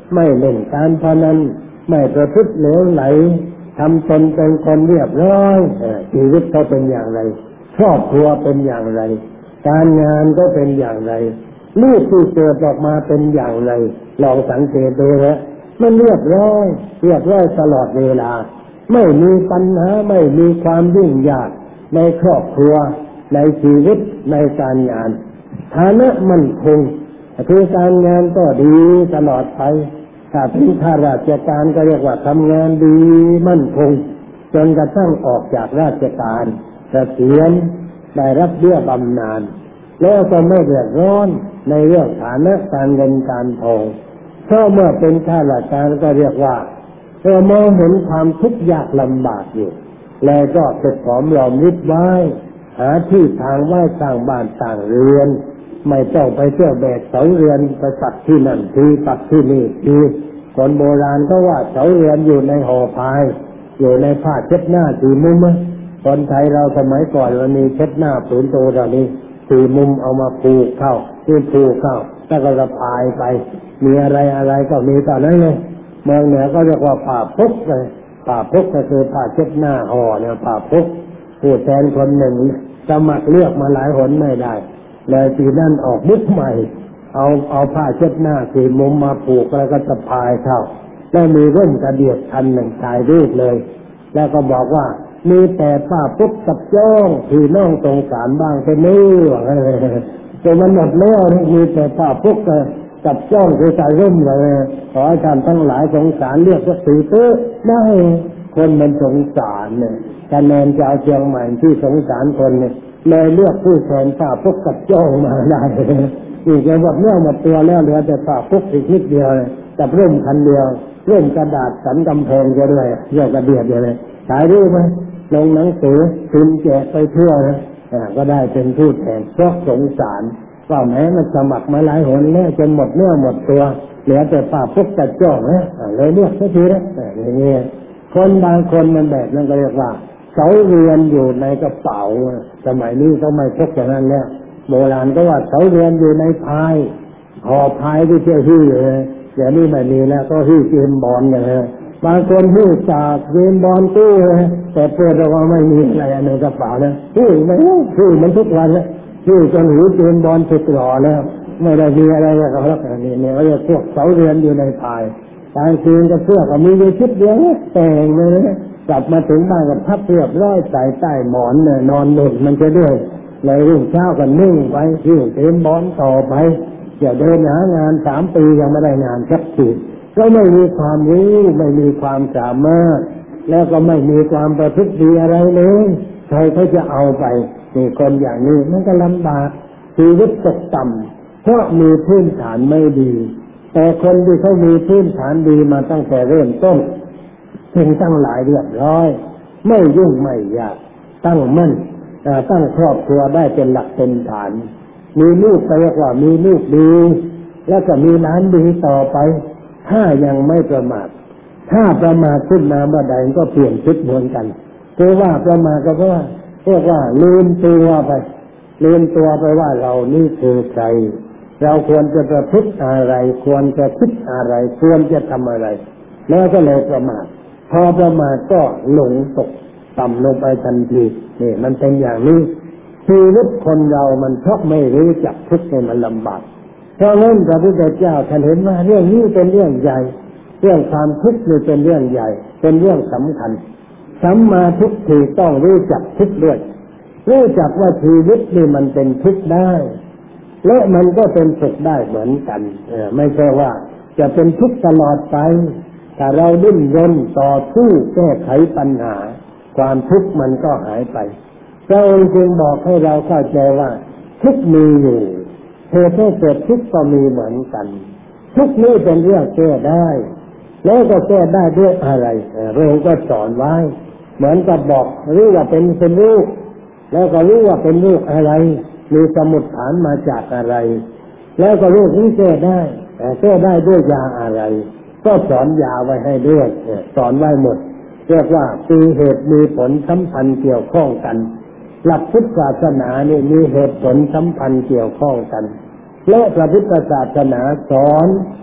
ไม่เล่นการพนันไม่ประพฤติเหลวไหลทำตนเป็นคนเรียบร้อยชีวิตเขาเป็นอย่างไรครอบครัวเป็นอย่างไรการงานก็เป็นอย่างไรลูกที่เกิดออกมาเป็นอย่างไรลองสังเกตดูนะมันเรียบร้อยตลอดเวลาไม่มีปัญหาไม่มีความยุ่งยากในครอบครัวในชีวิตในการงานฐานะมั่นคงคือการงานก็ดีตลอดไปถ้าเป็นข้าราชการก็เรียกว่าทำงานดีมั่นคงจนกระทั่งออกจากราชการเกษียณได้รับเบี้ยบำนาญแล้วก็ไม่เดือดร้อนในเรื่องฐานะการเงินการทองเพราะเมื่อเป็นข้าราชการก็เรียกว่าเรามองเห็นความทุกข์ยากลำบากอยู่แล้วก็เก็บหอมรอมริบไว้หาที่ทางไว้สร้างบ้านต่างเรือนไม่ต้องไปเที่ยวแบกเสาเรือนไปปักที่นั่นทีปักที่นี่ทีคนโบราณก็ว่าเสาเรือนอยู่ในห่อพายอยู่ในผ้าเช็ดหน้าสี่มุมคนไทยเราสมัยก่อนมันมีเช็ดหน้าผืนโตเรานี้สี่มุมเอามาผูกเข้าที่ผูกเข้าแล้วก็สะพายไปมีอะไรก็มีตอนนั้นเลยเมืองเหนือก็เรียกว่าผ้าพกเลยผ้าพกก็คือผ้าเช็ดหน้าห่อเนี่ยผ้าพกผู้แทนคนหนึ่งสมัครเลือกมาหลายหนไม่ได้เลยปีนั้นออกมุกใหม่เอาผ้าเช็ดหน้าสี่มุมมาผูกแล้วก็สะพายเข้าแล้วมีร่มกระเดียดคันหนึ่งถ่ายรูปเลยแล้วก็บอกว่ามีแต่ผ้าปุ๊บกับจ้องที่น้องสงสารบ้างเป็นเนื้อแต่มันหมดแล้วมีแต่ผ้าปุ๊บกับจ้องคือใส่ร่มเลยขอให้ท่านทั้งหลายสงสารเรียกว่าสีเตื้อได้คนมันสงสารเนี่ยคะแนนจะเอาเชียงใหม่ที่สงสารคนเนี่ยเลยเลือกผู้แทนผ้าปุ๊บกับจ้องมาได้อีกแล้วหมดเนื้อหมดตัวแล้วเหลือแต่ผ้าปุ๊บอีกนิดเดียวกับร่มคันเดียวร่มกระดาษสันกำแพงก็ด้วยเรียกกระเดียดเลยถ่ายรูปไหมลงหนังสือพิมพ์แจกไปทั่วนะก็ได้เป็นผู้แทนเพราะสงสารว่าแม้มันสมัครมาหลายหนแล้วจนหมดเนื้อหมดตัวเหลือแต่ป่าพกกระจ้องนะเลยเลือกสักทีนะอย่างนี้คนบางคนมันแบบนั้นก็เรียกว่าเสาเรือนอยู่ในกระเป๋าสมัยนี้เขาไม่พกอย่างนั้นแล้วโบราณก็ว่าเสาเรือนอยู่ในพายห่อพายที่เที่ยวที่เลยเดี๋ยวนี้ไม่มีแล้วก็ที่เกมบอลกันเลยบางคนพูดจากเกมบอลตู้เลยแต่เปิดออกมาไม่มีอะไรในกระเป๋านะพูดมันทุกวันแล้วพูดจนหูเกมบอลสุดหล่อแล้วไม่ได้มีอะไรกับเขาแล้วนี่เขาจะพวกเสาเรือนอยู่ในพายกลางคืนก็เสื้อก็มีชุดเดียวแต่งเลยกลับมาถึงบ้านก็พับเรียบร้อยใส่ใต้หมอนนอนหนุนมันจะด้วยเลยรุ่งเช้าก็นิ่งไปที่เกมบอลต่อไปจะเดินหางาน3 ปียังไม่ได้งานสักทีก็ไม่มีความรู้ไม่มีความสามารถแล้วก็ไม่มีความประพฤติดีอะไรเลยใครเขาจะเอาไปนี่คนอย่างนี้มันก็ลำบากชีวิตตกต่ำเพราะมีพื้นฐานไม่ดีแต่คนที่เขามีพื้นฐานดีมาตั้งแต่เริ่มต้นถึงตั้งหลายเรียบร้อยไม่ยุ่งไม่ยากตั้งมั่นตั้งครอบครัวได้เป็นหลักเป็นฐานมีลูกก็เรียกว่ามีลูกดีแล้วก็มีหลานดีต่อไปถ้ายังไม่ประมาทถ้าประมาทขึ้นมาเมื่อใดก็เปลี่ยนชุดเหมือนกันคือว่าประมาทก็เพราะว่าเรียกว่าลืมตัวไปว่าเรานี่คือใครเราควรจะประพฤติอะไรควรจะคิดอะไรควรจะทำอะไรแล้วก็เลยประมาทพอประมาทก็หลงตกต่ำลงไปทันทีนี่มันเป็นอย่างนี้ชีวิตคนเรามันเพราะไม่รู้จักทุกข์ให้มันลำบากเพราะงั้นพระพุทธเจ้าท่านเห็นว่าเรื่องนี้เป็นเรื่องใหญ่เรื่องความทุกข์นี่เป็นเรื่องใหญ่เป็นเรื่องสำคัญสัมมาทิฏฐิต้องรู้จักทุกข์ด้วยรู้จักว่าชีวิตนี่มันเป็นทุกข์ได้และมันก็เป็นสุขได้เหมือนกันไม่ใช่ว่าจะเป็นทุกข์ตลอดไปถ้าเราดิ้นรนต่อสู้แก้ไขปัญหาความทุกข์มันก็หายไปพระองค์จึงบอกให้เราเข้าใจว่าทุกข์มีอยู่เหตุให้เกิดทุกข์ก็มีเหมือนกันทุกข์นี้เป็นเรื่องแก้ได้แล้วก็แก้ได้ด้วยอะไรพระองค์ก็สอนไว้เหมือนกับบอกรู้ว่าเป็นรูปแล้วก็รู้ว่าเป็นรูปอะไรมีสมุฏฐานมาจากอะไรแล้วก็รูปนี้แก้ได้แต่แก้ได้ด้วยยาอะไรก็สอนยาไว้ให้ด้วยสอนไว้หมดเรียกว่ามีเหตุมีผลสัมพันธ์เกี่ยวข้องกันหลักพุทธศาสนานี่มีเหตุผลสัมพันธ์เกี่ยวข้องกันและพระพุทธศาสนาสอน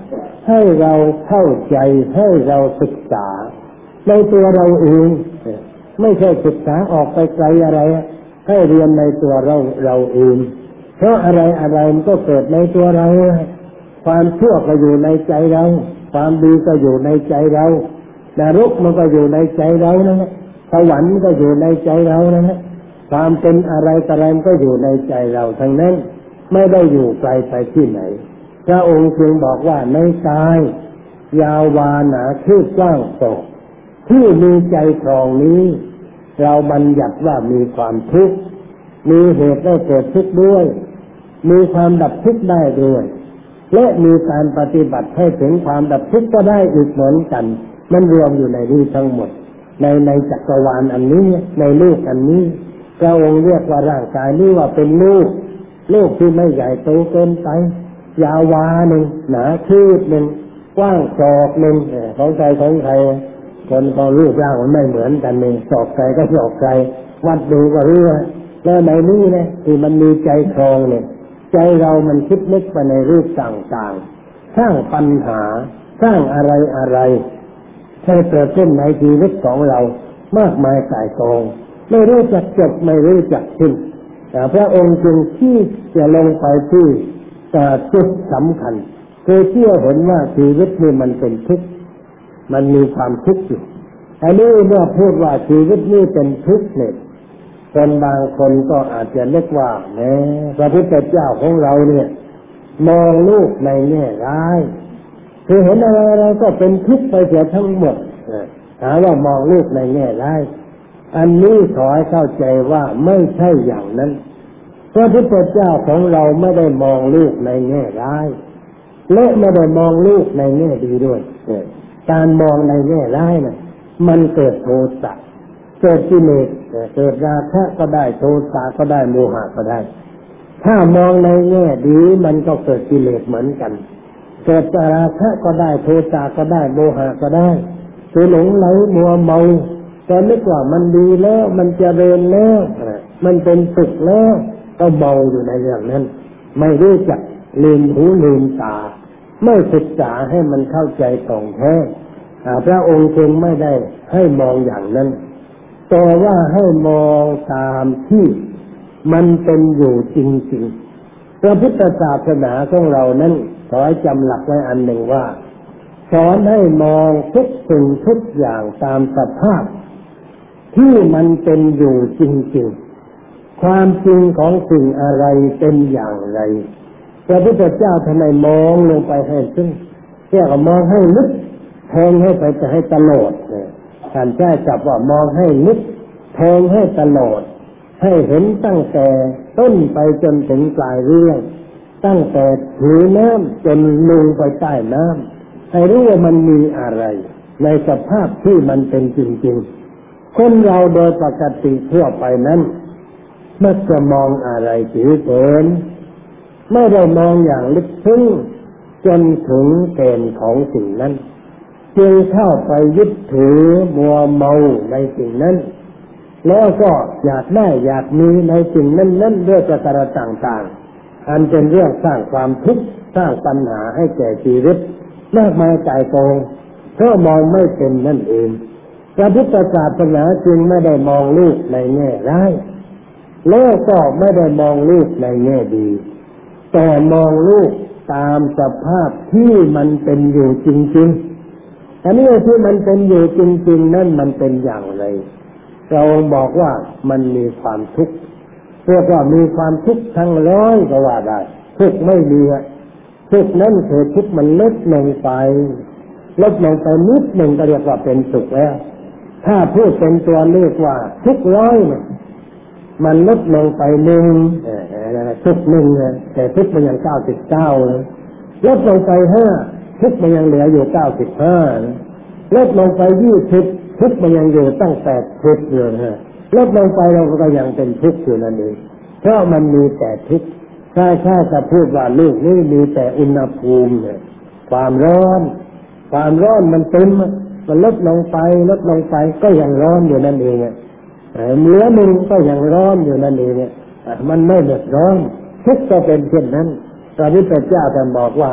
ให้เราเข้าใจให้เราศึกษาในตัวเราเองไม่ใช่ศึกษาออกไปไกลอะไรให้เรียนในตัวเราเองเพราะอะไรมันก็เกิดในตัวเราความชั่วก็อยู่ในใจเราความดีก็อยู่ในใจเรานรกมันก็อยู่ในใจเรานะสวรรค์ก็อยู่ในใจเรานะความเป็นอะไรมันก็อยู่ในใจเราทั้งนั้นไม่ได้อยู่ไกลไปที่ไหนพระองค์จึงบอกว่าในกายยาววาหนาคืบกว้างโศกที่มีใจครองนี้เราบัญญัติว่ามีความทุกข์มีเหตุให้เกิดทุกข์ด้วยมีความดับทุกข์ได้ด้วยและมีการปฏิบัติให้ถึงความดับทุกข์ก็ได้อีกเหมือนกันมันรวมอยู่ในนี้ทั้งหมดในจักรวาลอันนี้ในโลกอันนี้พระองค์เรียกว่าร่างกายนี้ว่าเป็นโลกที่ไม่ใหญ่โตเกินไปยาววาหนึ่งหนาคืบหนึ่งกว้างศอกหนึ่งของใครคนก็รูปร่างมันไม่เหมือนกันนี่ศอกใครก็ศอกใครวัดดูก็รู้แล้วในนี้นะที่มันมีใจครองเนี่ยใจเรามันคิดนึกไปในรูปต่างๆสร้างปัญหาสร้างอะไรให้เกิดขึ้นในชีวิตของเรามากมายก่ายกองไม่รู้จักจบไม่รู้จักสิ้นแต่พระองค์จึงที่จะลงไปที่จุดสำคัญคือเชื่อเห็นว่าชีวิตนี้มันเป็นทุกข์มันมีความทุกข์อยู่อันนี้เมื่อพูดว่าชีวิตนี้เป็นทุกข์เนี่ยคนบางคนก็อาจจะนึกว่าแหมพระพุทธเจ้าของเราเนี่ยมองโลกในแง่ร้ายคือเห็นอะไรก็เป็นทุกข์ไปเสียทั้งหมดหาว่ามองโลกในแง่ร้ายอันนี้ขอให้เข้าใจว่าไม่ใช่อย่างนั้นพระพุทธเจ้าของเราไม่ได้มองโลกในแง่ร้ายและไม่ได้มองโลกในแง่ดีด้วยการมองในแง่ร้ายน่ะมันเกิดโทสะเกิดกิเลสเกิดราคะก็ได้โทสะก็ได้โมหะก็ได้ถ้ามองในแง่ดีมันก็เกิดกิเลสเหมือนกันเกิดราคะก็ได้โทสะก็ได้โมหะก็ได้คือหลงไหลมัวเมาแต่นึกว่ามันดีแล้วมันเจริญแล้วมันเป็นสุขแล้วก็เมาอยู่ในเรื่องนั้นไม่รู้จักลืมหูลืมตาไม่ศึกษาให้มันเข้าใจตรงแท้พระองค์จึงไม่ได้ให้มองอย่างนั้นแต่ว่าให้มองตามที่มันเป็นอยู่จริงๆพระพุทธศาสนาของเรานั้นขอให้จำหลักไว้อันหนึ่งว่าสอนให้มองทุกสิ่งทุกอย่างตามสภาพที่มันเป็นอยู่จริงๆความจริงของสิ่งอะไรเป็นอย่างไรพระพุทธเจ้าทำไมมองลงไปให้ซึ่งเรียกว่ามองให้ลึกแทงให้ไปจะให้ตลอดท่านใช้จับว่ามองให้ลึกแทงให้ตลอดให้เห็นตั้งแต่ต้นไปจนถึงปลายเรื่องตั้งแต่ถือน้ำจนลงไปใต้น้ำให้รู้ว่ามันมีอะไรในสภาพที่มันเป็นจริงๆคนเราโดยปกติทั่วไปนั้นมักจะมองอะไรผิวเผินไม่ได้มองอย่างลึกซึ้งจนถึงแก่นของสิ่งนั้นจึงเข้าไปยึดถือมัวเมาในสิ่งนั้นแล้วก็อยากได้อยากมีในสิ่งนั้นด้วยประการต่างๆอันเป็นเรื่องสร้างความทุกข์สร้างปัญหาให้แก่ชีวิตมากมายก่ายกองเพราะมองไม่เป็นนั่นเองพระพุทธศาสนาจึงไม่ได้มองโลกในแง่ร้ายแล้วก็ไม่ได้มองโลกในแง่ดีแต่มองโลกตามสภาพที่มันเป็นอยู่จริงๆอันนี้ที่มันเป็นอยู่จริงๆนั่นมันเป็นอย่างไรเราบอกว่ามันมีความทุกข์เรียกว่ามีความทุกข์ทั้งร้อยก็ว่าได้ทุกข์ไม่มีทุกข์นั้นคือทุกข์มันลดลงไปนิดหนึ่งก็เรียกว่าเป็นสุขแล้วถ้าพูดเป็นตัวเลขว่าทุกข์ร้อยเนี่ยมันลดลงไปหนึ่งทุกข์หนึ่งแต่ทุกข์มันยัง99ลดลงไป5ทุกข์มันยังเหลืออยู่95ลดลงไป20ทุกข์มันยังอยู่ตั้ง80อยู่ลดลงไปเราก็ยังเป็นทุกข์อยู่นั่นเองเพราะมันมีแต่ทุกข์ถ้าจะพูดว่าลูกนี่มีแต่อุณหภูมิความร้อนมันเต็มมันลดลงไปก็ยังร้อนอยู่นั่นเองเหลือหนึ่งก็ยังร้อนอยู่นั่นเองมันไม่หมดร้อนทุกข์ก็เป็นเช่นนั้นพระพุทธเจ้าท่านบอกว่า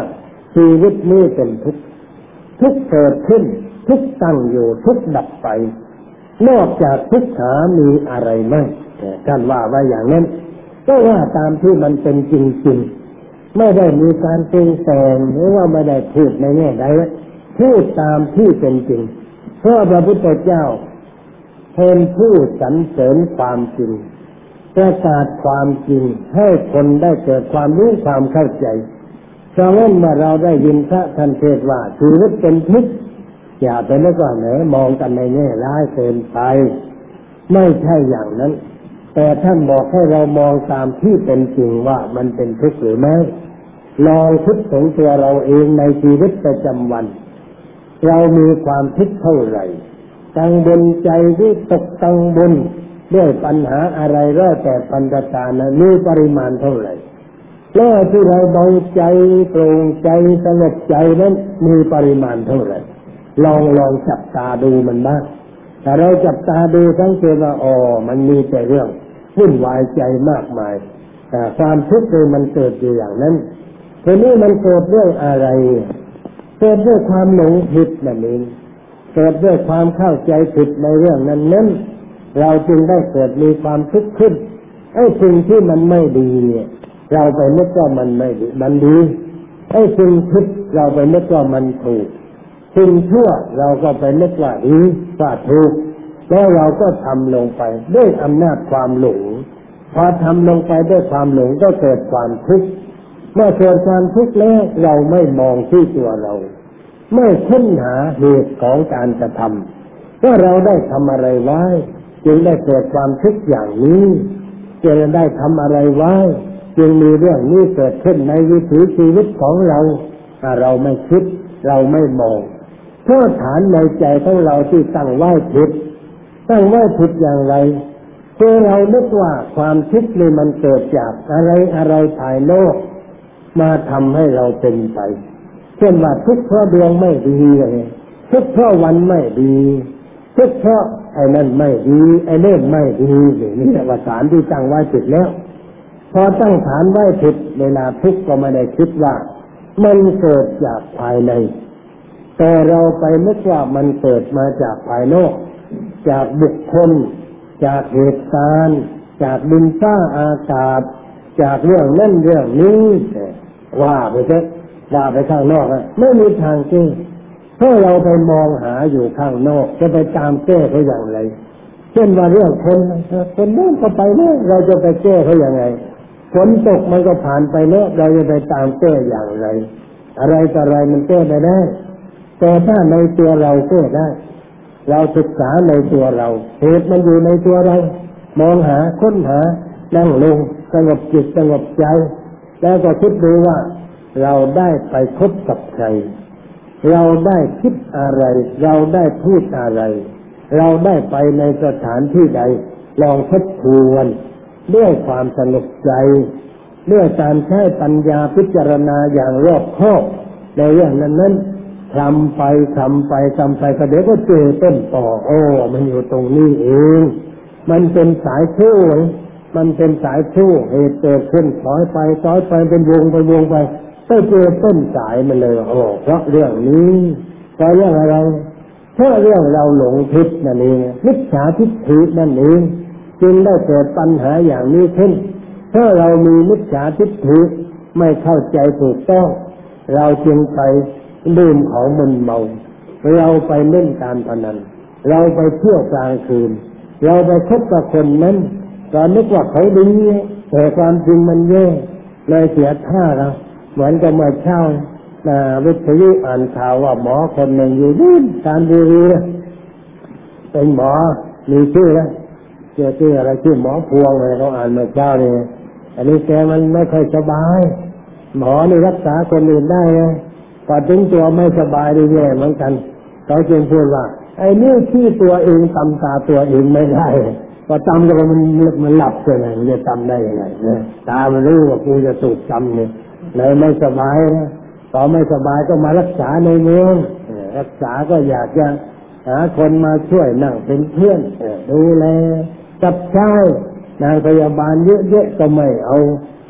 ชีวิตนี้เป็นทุกข์ทุกข์เกิดขึ้นทุกข์ตั้งอยู่ทุกข์ดับไปนอกจากทุกข์หามีอะไรไหมท่านว่าไว้อย่างนั้นก็ว่าตามที่มันเป็นจริงๆไม่ได้มีการปรุงแต่งหรือว่าไม่ได้พูดในแง่ใดพูดตามที่เป็นจริงเพราะพระพุทธเจ้าเป็นผู้สรรเสริญความจริงประกาศความจริงให้คนได้เกิดความรู้ความเข้าใจเพราะงั้นเมื่อเราได้ยินพระท่านเทศน์ว่าชีวิตเป็นทุกข์อย่าไปนึกว่าแหมมองกันในแง่ร้ายเกินไปไม่ใช่อย่างนั้นแต่ท่านบอกให้เรามองตามที่เป็นจริงว่ามันเป็นทุกข์หรือไม่ลองคิดถึงตัวเราเองในชีวิตประจำวันเรามีความทุกข์เท่าไหร่กังวลใจวิตกกังวลด้วยปัญหาอะไรแล้วแต่ปัญหานั้นมีปริมาณเท่าไหร่แล้วที่เราเบาใจโปร่งใจสงบใจนั้นมีปริมาณเท่าไหร่ลองจับตาดูมันบ้างแต่เราจับตาดูสังเกตว่ามันมีแต่เรื่องวุ่นวายใจมากมายแต่ความทุกข์เลยมันเกิดอยู่อย่างนั้นทีนี้มันเกิดด้วยอะไรเกิดด้วยความหลงผิดนั่นเองเกิดด้วยความเข้าใจผิดในเรื่องนั้นเราจึงได้เกิดมีความทุกข์ขึ้นไอ้สิ่งที่มันไม่ดีเราไปนึกว่ามันไม่ดีมันดีไอ้สิ่งผิดเราไปนึกว่ามันถูกสิ่งชั่วเราก็ไปนึกว่าดีว่าถูกแล้วเราก็ทำลงไปด้วยอำนาจความหลงพอทำลงไปด้วยความหลงก็เกิดความทุกข์เมื่อเกิดความทุกข์แล้วเราไม่มองที่ตัวเราไม่ค้นหาเหตุของการกระทำว่าเราได้ทำอะไรไว้จึงได้เกิดความทุกข์อย่างนี้จะได้ทำอะไรไว้จึงมีเรื่องนี้เกิดขึ้นในวิถีชีวิตของเราเราไม่คิดเราไม่มองเพราะฐานในใจของเราที่ตั้งไว้ผิดอย่างไรคือเรานึกว่าความทุกข์นี่มันเกิดจากอะไรภายนอกมาทำให้เราเป็นไปเช่นว่าทุกข์เพราะดวงไม่ดีทุกข์เพราะวันไม่ดีทุกข์เพราะไอ้นั่นไม่ดีไอ้นี่ไม่ดีนี่แหละว่าฐานที่ตั้งไว้ผิดแล้วพอตั้งฐานไว้ผิดเวลาทุกข์ก็ไม่ได้คิดว่ามันเกิดจากภายในแต่เราไปนึกว่ามันเกิดมาจากภายนอกจากบุคคลจากเหตุการณ์จากดินฟ้าอากาศจากเรื่องนั่นเรื่องนี้ว่าไปเถอะว่าไปข้างนอกไม่มีทางแก้เพราะเราไปมองหาอยู่ข้างนอกจะไปตามแก้เขาอย่างไรเช่นว่าเรื่องคนนั่นก็ไปแล้วเราจะไปแก้เขาอย่างไรฝนตกมันก็ผ่านไปแล้วเราจะไปตามแก้อย่างไรอะไรต่ออะไรมันแก้ไม่ได้แต่ถ้าในตัวเราแก้ได้เราศึกษาในตัวเราเหตุมันอยู่ในตัวเรามองหาค้นหานั่งลงสงบจิตสงบใจแล้วก็คิดดูว่าเราได้ไปพบกับใครเราได้คิดอะไรเราได้พูดอะไรเราได้ไปในสถานที่ใดลองทบทวนด้วยความสงบใจด้วยการใช้ปัญญาพิจารณาอย่างรอบคอบในเรื่องนั้นทำไปก็เดี๋ยวก็เจอต้นต่อมันอยู่ตรงนี้เองมันเป็นสายชู้เหตุเกิดขึ้นถอยไปเป็นวงไปก็เจอต้นสายมันเลยเพราะเรื่องนี้เพราะเรื่องอะไรเพราะเรื่องเราหลงผิดนั่นเองมิจฉาทิฏฐินั่นเองจึงได้เกิดปัญหาอย่างนี้ขึ้นถ้าเรามีมิจฉาทิฏฐิไม่เข้าใจถูกต้องเราจึงไปดื่มของมึนเมาเราไปเล่นการพนันเราไปเที่ยวกลางคืนเราไปคบกับคนนั้นเรานึกว่าเขาดีแต่ความจริงมันแย่เลยเสียท่าเราเหมือนกับเมื่อเช้าวิทยุอ่านข่าวว่าหมอคนหนึ่งอยู่นู่นการบุรีเป็นหมอมีชื่อแล้วชื่ออะไรชื่อหมอพวงอะไรเขาอ่านเมื่อเช้านี่อันนี้แกมันไม่ค่อยสบายหมอนี่รักษาคนอื่นได้ไงพอถึงตัวไม่สบายดีแย่เหมือนกันเขาจึงพูดว่าไอ้นี่ที่ตัวเองตำตาตัวเองไม่ได้พอตำแล้วมันหลับเลยมันจะตำได้ยังไงเนี่ยตามันรู้ว่ากูจะถูกตำเนี่ยเลยไม่สบายนะพอไม่สบายก็มารักษาในเมืองรักษาก็อยากจะหาคนมาช่วยนั่งเป็นเพื่อนดูแลจับใช้นางพยาบาลเยอะๆก็ไม่เอา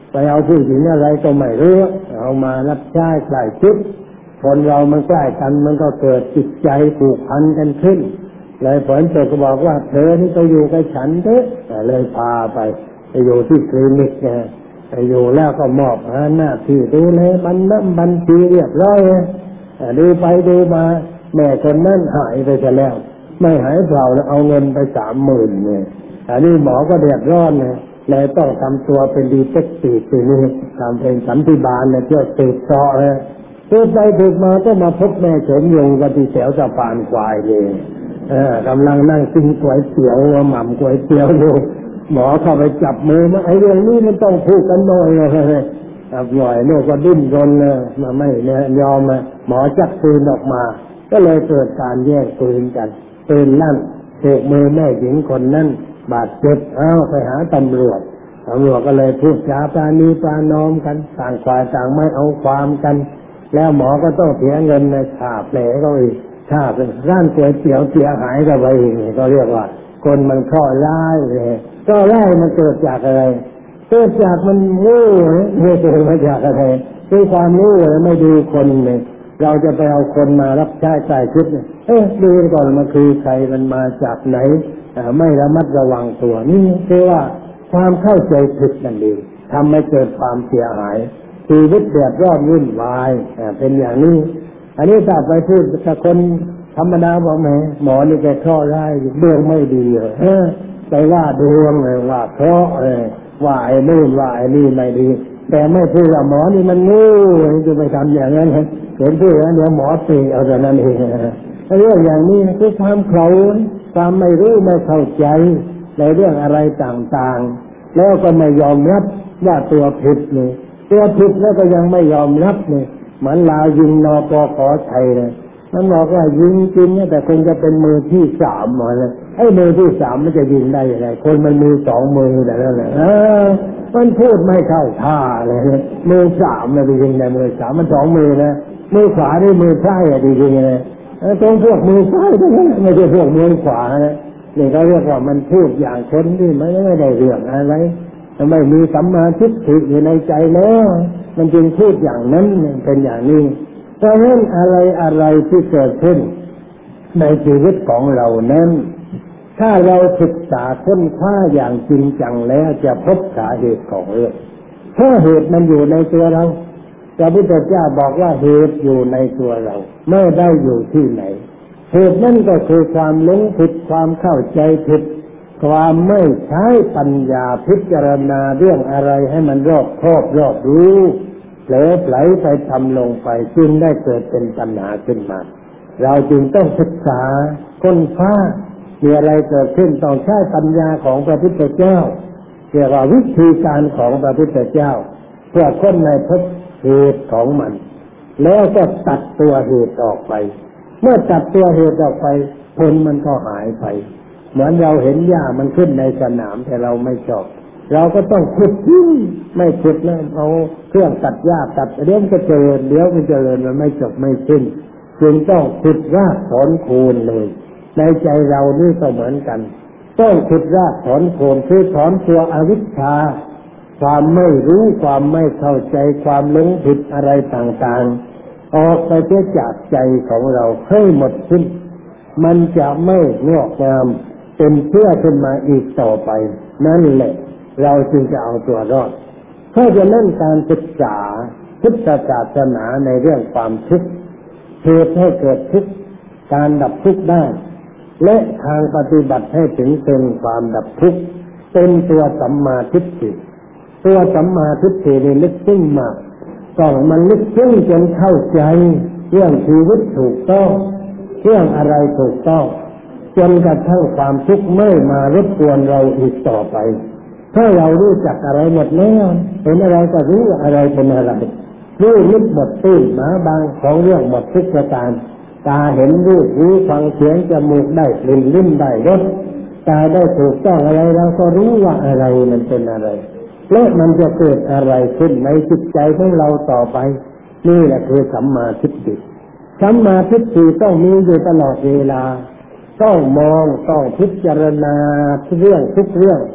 ไปเอาผู้หญิงอะไรก็ไม่รู้เอามารับใช้ใกล้ชิดคนเรามันใกล้กันมันก็เกิดจิตใจผูกพันกันขึ้นเลยผลก็บอกว่าเธอนี่ก็อยู่กับฉันเถอะเลยพาไปอยู่ที่คลินิกเนี่ยไปอยู่แล้วก็มอบหน้าที่ดูแลบัญชีเรียบร้อยดูไปดูมาแม่คนนั้นหายไปแล้วไม่หายเปล่าแล้วเอาเงินไป30,000เนี่ยอันนี้หมอก็เดือดร้อนเนี่ยเลยต้องทำตัวเป็นดีเทคทีฟทีนี้ทำเป็นสันติบาลเนี่ยเที่ยวสืบเสาะเลยสืบไปสืบมาก็มาพบแม่โฉมยงกันที่แถวสะพานควายเลยกำลังนั่งกินก๋วยเตี๋ยวหม่ำก๋วยเตี๋ยวอยู่หมอเข้าไปจับมือมาไอ้เรื่องนี้มันต้องพูดกันหน่อยเลยจับหน่อยโน่ก็ดิ้นรนเลยมาไม่เนี่ยยอมมาหมอจับปืนออกมาก็เลยเกิดการแย่งปืนกันปืนลั่นถูกมือแม่หญิงคนนั้นบาดเจ็บไปหาตำรวจก็เลยพูดจาปราณีปรานอมกันต่างฝ่ายต่างไม่เอาความกันแล้วหมอก็ต้องเสียเงินในค่าแผลก็อีกค่าเป็นร้านก๋วยเตี๋ยวเสียหายก็ไปอีกก็เรียกว่าคนมันข้อร้ายเลยก็ร้ายมันเกิดจากอะไรเกิดจากมันโง่ไม่เกิดมาจากอะไรด้วยความโง่ไม่ดูคนเลยเราจะไปเอาคนมารับใช้ใส่ชุดเนี่ยดูก่อนมันคือใครมันมาจากไหนไม่ระมัดระวังตัวนี่คือว่าความเข้าใจผิดนั่นเองทำให้เกิดความเสียหายชีวิตเดือดร้อนวุ่นวายเป็นอย่างนี้อันนี้ถ้าไปพูดกับคนธรรมดาบอกแม่หมอนี่แกข้อร้ายเรื่องไม่ดีเลยไปว่าดวงเลยว่าเคราะห์ว่าไอ้นู่นว่าไอ้นี่ไม่ดีแต่ไม่พูดว่าหมอนี่มันงูจะไปทำอย่างนั้นเห็นพูดแล้วเดี๋ยวหมอตีเอาแต่นั้นเองเรื่องอย่างนี้คือความเขลาความไม่รู้ไม่เข้าใจในเรื่องอะไรต่างๆแล้วก็ไม่ยอมรับว่าตัวผิดนี่ตัวผิดแล้วก็ยังไม่ยอมรับนี่เหมือนลาวยิงนปขชัยเลยมันบอกว่ายิงจริงแต่คงจะเป็นมือที่3หมดเลยไอ้มือที่3มันจะยิงได้ยังไงคนมันมี2มือแต่นั่นแหละมันพูดไม่เข้าท่าเลยมือ3มันไปยิงในมือ3มัน2มือนะมือขวานี่มือซ้ายอะดีจริงเลยตรงพวกมือซ้ายนั่นไม่ใช่พวกมือขวานะนี่เขาเรียกว่ามันพูดอย่างคนที่ไม่ได้เรื่องอะไรไม่มีสัมมาทิฏฐิอยู่ในใจแล้วมันจึงพูดอย่างนั้นเป็นอย่างนี้เพราะฉะนั้นอะไรที่เกิดขึ้นในชีวิตของเรานั้นถ้าเราศึกษาค้นคว้าอย่างจริงจังแล้วจะพบสาเหตุของเรื่องเพราะเหตุมันอยู่ในตัวเราพระพุทธเจ้าบอกว่าเหตุอยู่ในตัวเราไม่ได้อยู่ที่ไหนเหตุนั่นก็คือความหลงผิดความเข้าใจผิดความไม่ใช้ปัญญาพิจารณาเรื่องอะไรให้มันรอบคอบรอบรู้เผลอไหลไปทำลงไปจึงได้เกิดเป็นปัญหาขึ้นมาเราจึงต้องศึกษาค้นคว้ามีอะไรเกิดขึ้นต้องใช้ปัญญาของพระพุทธเจ้าเรียกว่าวิธีการของพระพุทธเจ้าเพื่อค้นในพบเหตุของมันแล้วก็ตัดตัวเหตุออกไปเมื่อตัดตัวเหตุออกไปผลมันก็หายไปเหมือนเราเห็นหญ้ามันขึ้นในสนามแต่เราไม่ชอบเราก็ต้องขุดไม่ขุดแล้วเอาเครื่องตัดหญ้าตัดเดี๋ยวมันจะเจริญมันไม่จบไม่สิ้นจึงต้องขุดรากถอนโคนเลยในใจเรานี่ก็เหมือนกันต้องขุดรากถอนโคนคือถอนตัวอวิชชาความไม่รู้ความไม่เข้าใจความหลงผิดอะไรต่างๆออกไปเสียจากใจของเราให้หมดสิ้นมันจะไม่งอกงามเป็นเชื่อขึ้นมาอีกต่อไปนั่นแหละเราจึงจะเอาตัวรอดเพราะฉะนั้นการศึกษาพุทธศาสนาในเรื่องความทุกข์เหตุให้เกิดทุกข์การดับทุกข์ได้และทางปฏิบัติให้ถึงเป็นความดับทุกข์เป็นตัวสัมมาทิฏฐิตัวสัมมาทิฏฐินี่ลึกซึ้งมากต้องมันลึกซึ้งจนเข้าใจเรื่องชีวิตถูกต้องเรื่องอะไรถูกต้องจนกระทั่งความทุกข์ไม่มารบกวนเราอีกต่อไปถ้าเรารู้จักอะไรหมดแล้วเห็นอะไรก็รู้อะไรเป็นอะไรรู้ลึกหมดตื้นหนาบางของเรื่องหมดทุกประการตาเห็นรูปหูฟังเสียงจมูกได้กลิ่นลิ้นได้รสตาได้ถูกต้องอะไรเราก็รู้ว่าอะไรมันเป็นอะไรและมันจะเกิดอะไรขึ้นในจิตใจของเราต่อไปนี่แหละคือสัมมาทิฏฐิสัมมาทิฏฐิต้องมีอยู่ตลอดเวลาต้องมองต้องพิจารณาทุกเรื่อง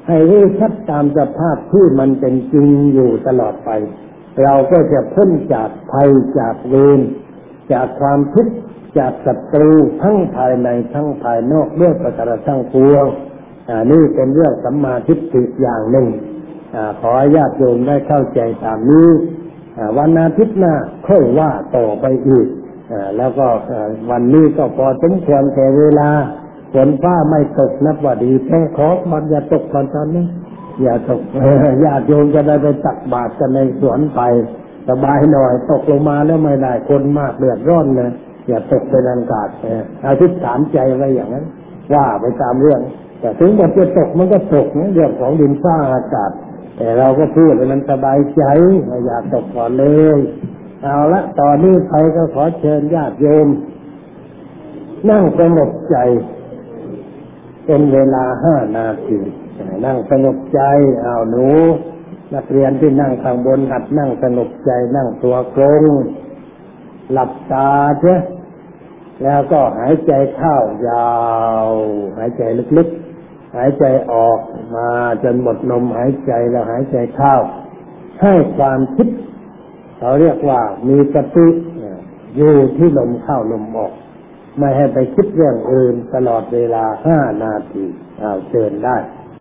ให้รู้ชัดตามสภาพที่มันเป็นจริงอยู่ตลอดไปเราก็จะพ้นจากภัยจากเวรจากความทุกข์จากศัตรูทั้งภายในทั้งภายนอกด้วยประการทั้งปวงนี่เป็นเรื่องสัมมาทิฏฐิอย่างหนึ่งขอญาติโยมได้เข้าใจตามนี้วันอาทิตย์หน้าค่อยว่าต่อไปอีกแล้วก็วันนี้ก็พอสมควรแก่เวลาฝนฟ้าไม่ตกนับว่าดีแค่ขอมันอย่าตกก่อนตอนนี้อย่าตกญาติโยมจะได้ไปตักบาตรกันในสวนไปสบายหน่อยตกลงมาแล้วไม่ได้คนมากเดือดร้อนเลยอย่าตกเป็นอันขาดอธิษฐานใจไว้อย่างนั้นว่าไปตามเรื่องแต่ถึงมันจะตกมันก็ตกนะเรื่องของดินฟ้าอากาศแต่เราก็พูดให้มันสบายใจอย่าตกก่อนเลยเอาละตอนนี้ไปก็ขอเชิญญาติโยมนั่งสงบใจเป็นเวลา5 นาทีนั่งสงบใจเอาหนูนักเรียนที่นั่งข้างบนหัดนั่งสงบใจนั่งตัวตรงหลับตาเถอะแล้วก็หายใจเข้ายาวหายใจลึกๆหายใจออกมาจนหมดลมหายใจแล้วหายใจเข้าให้ความคิดเขาเรียกว่ามีสติอยู่ที่ลมเข้าลมออกไม่ให้ไปคิดเรื่องอื่นตลอดเวลา5 นาทีเชิญได้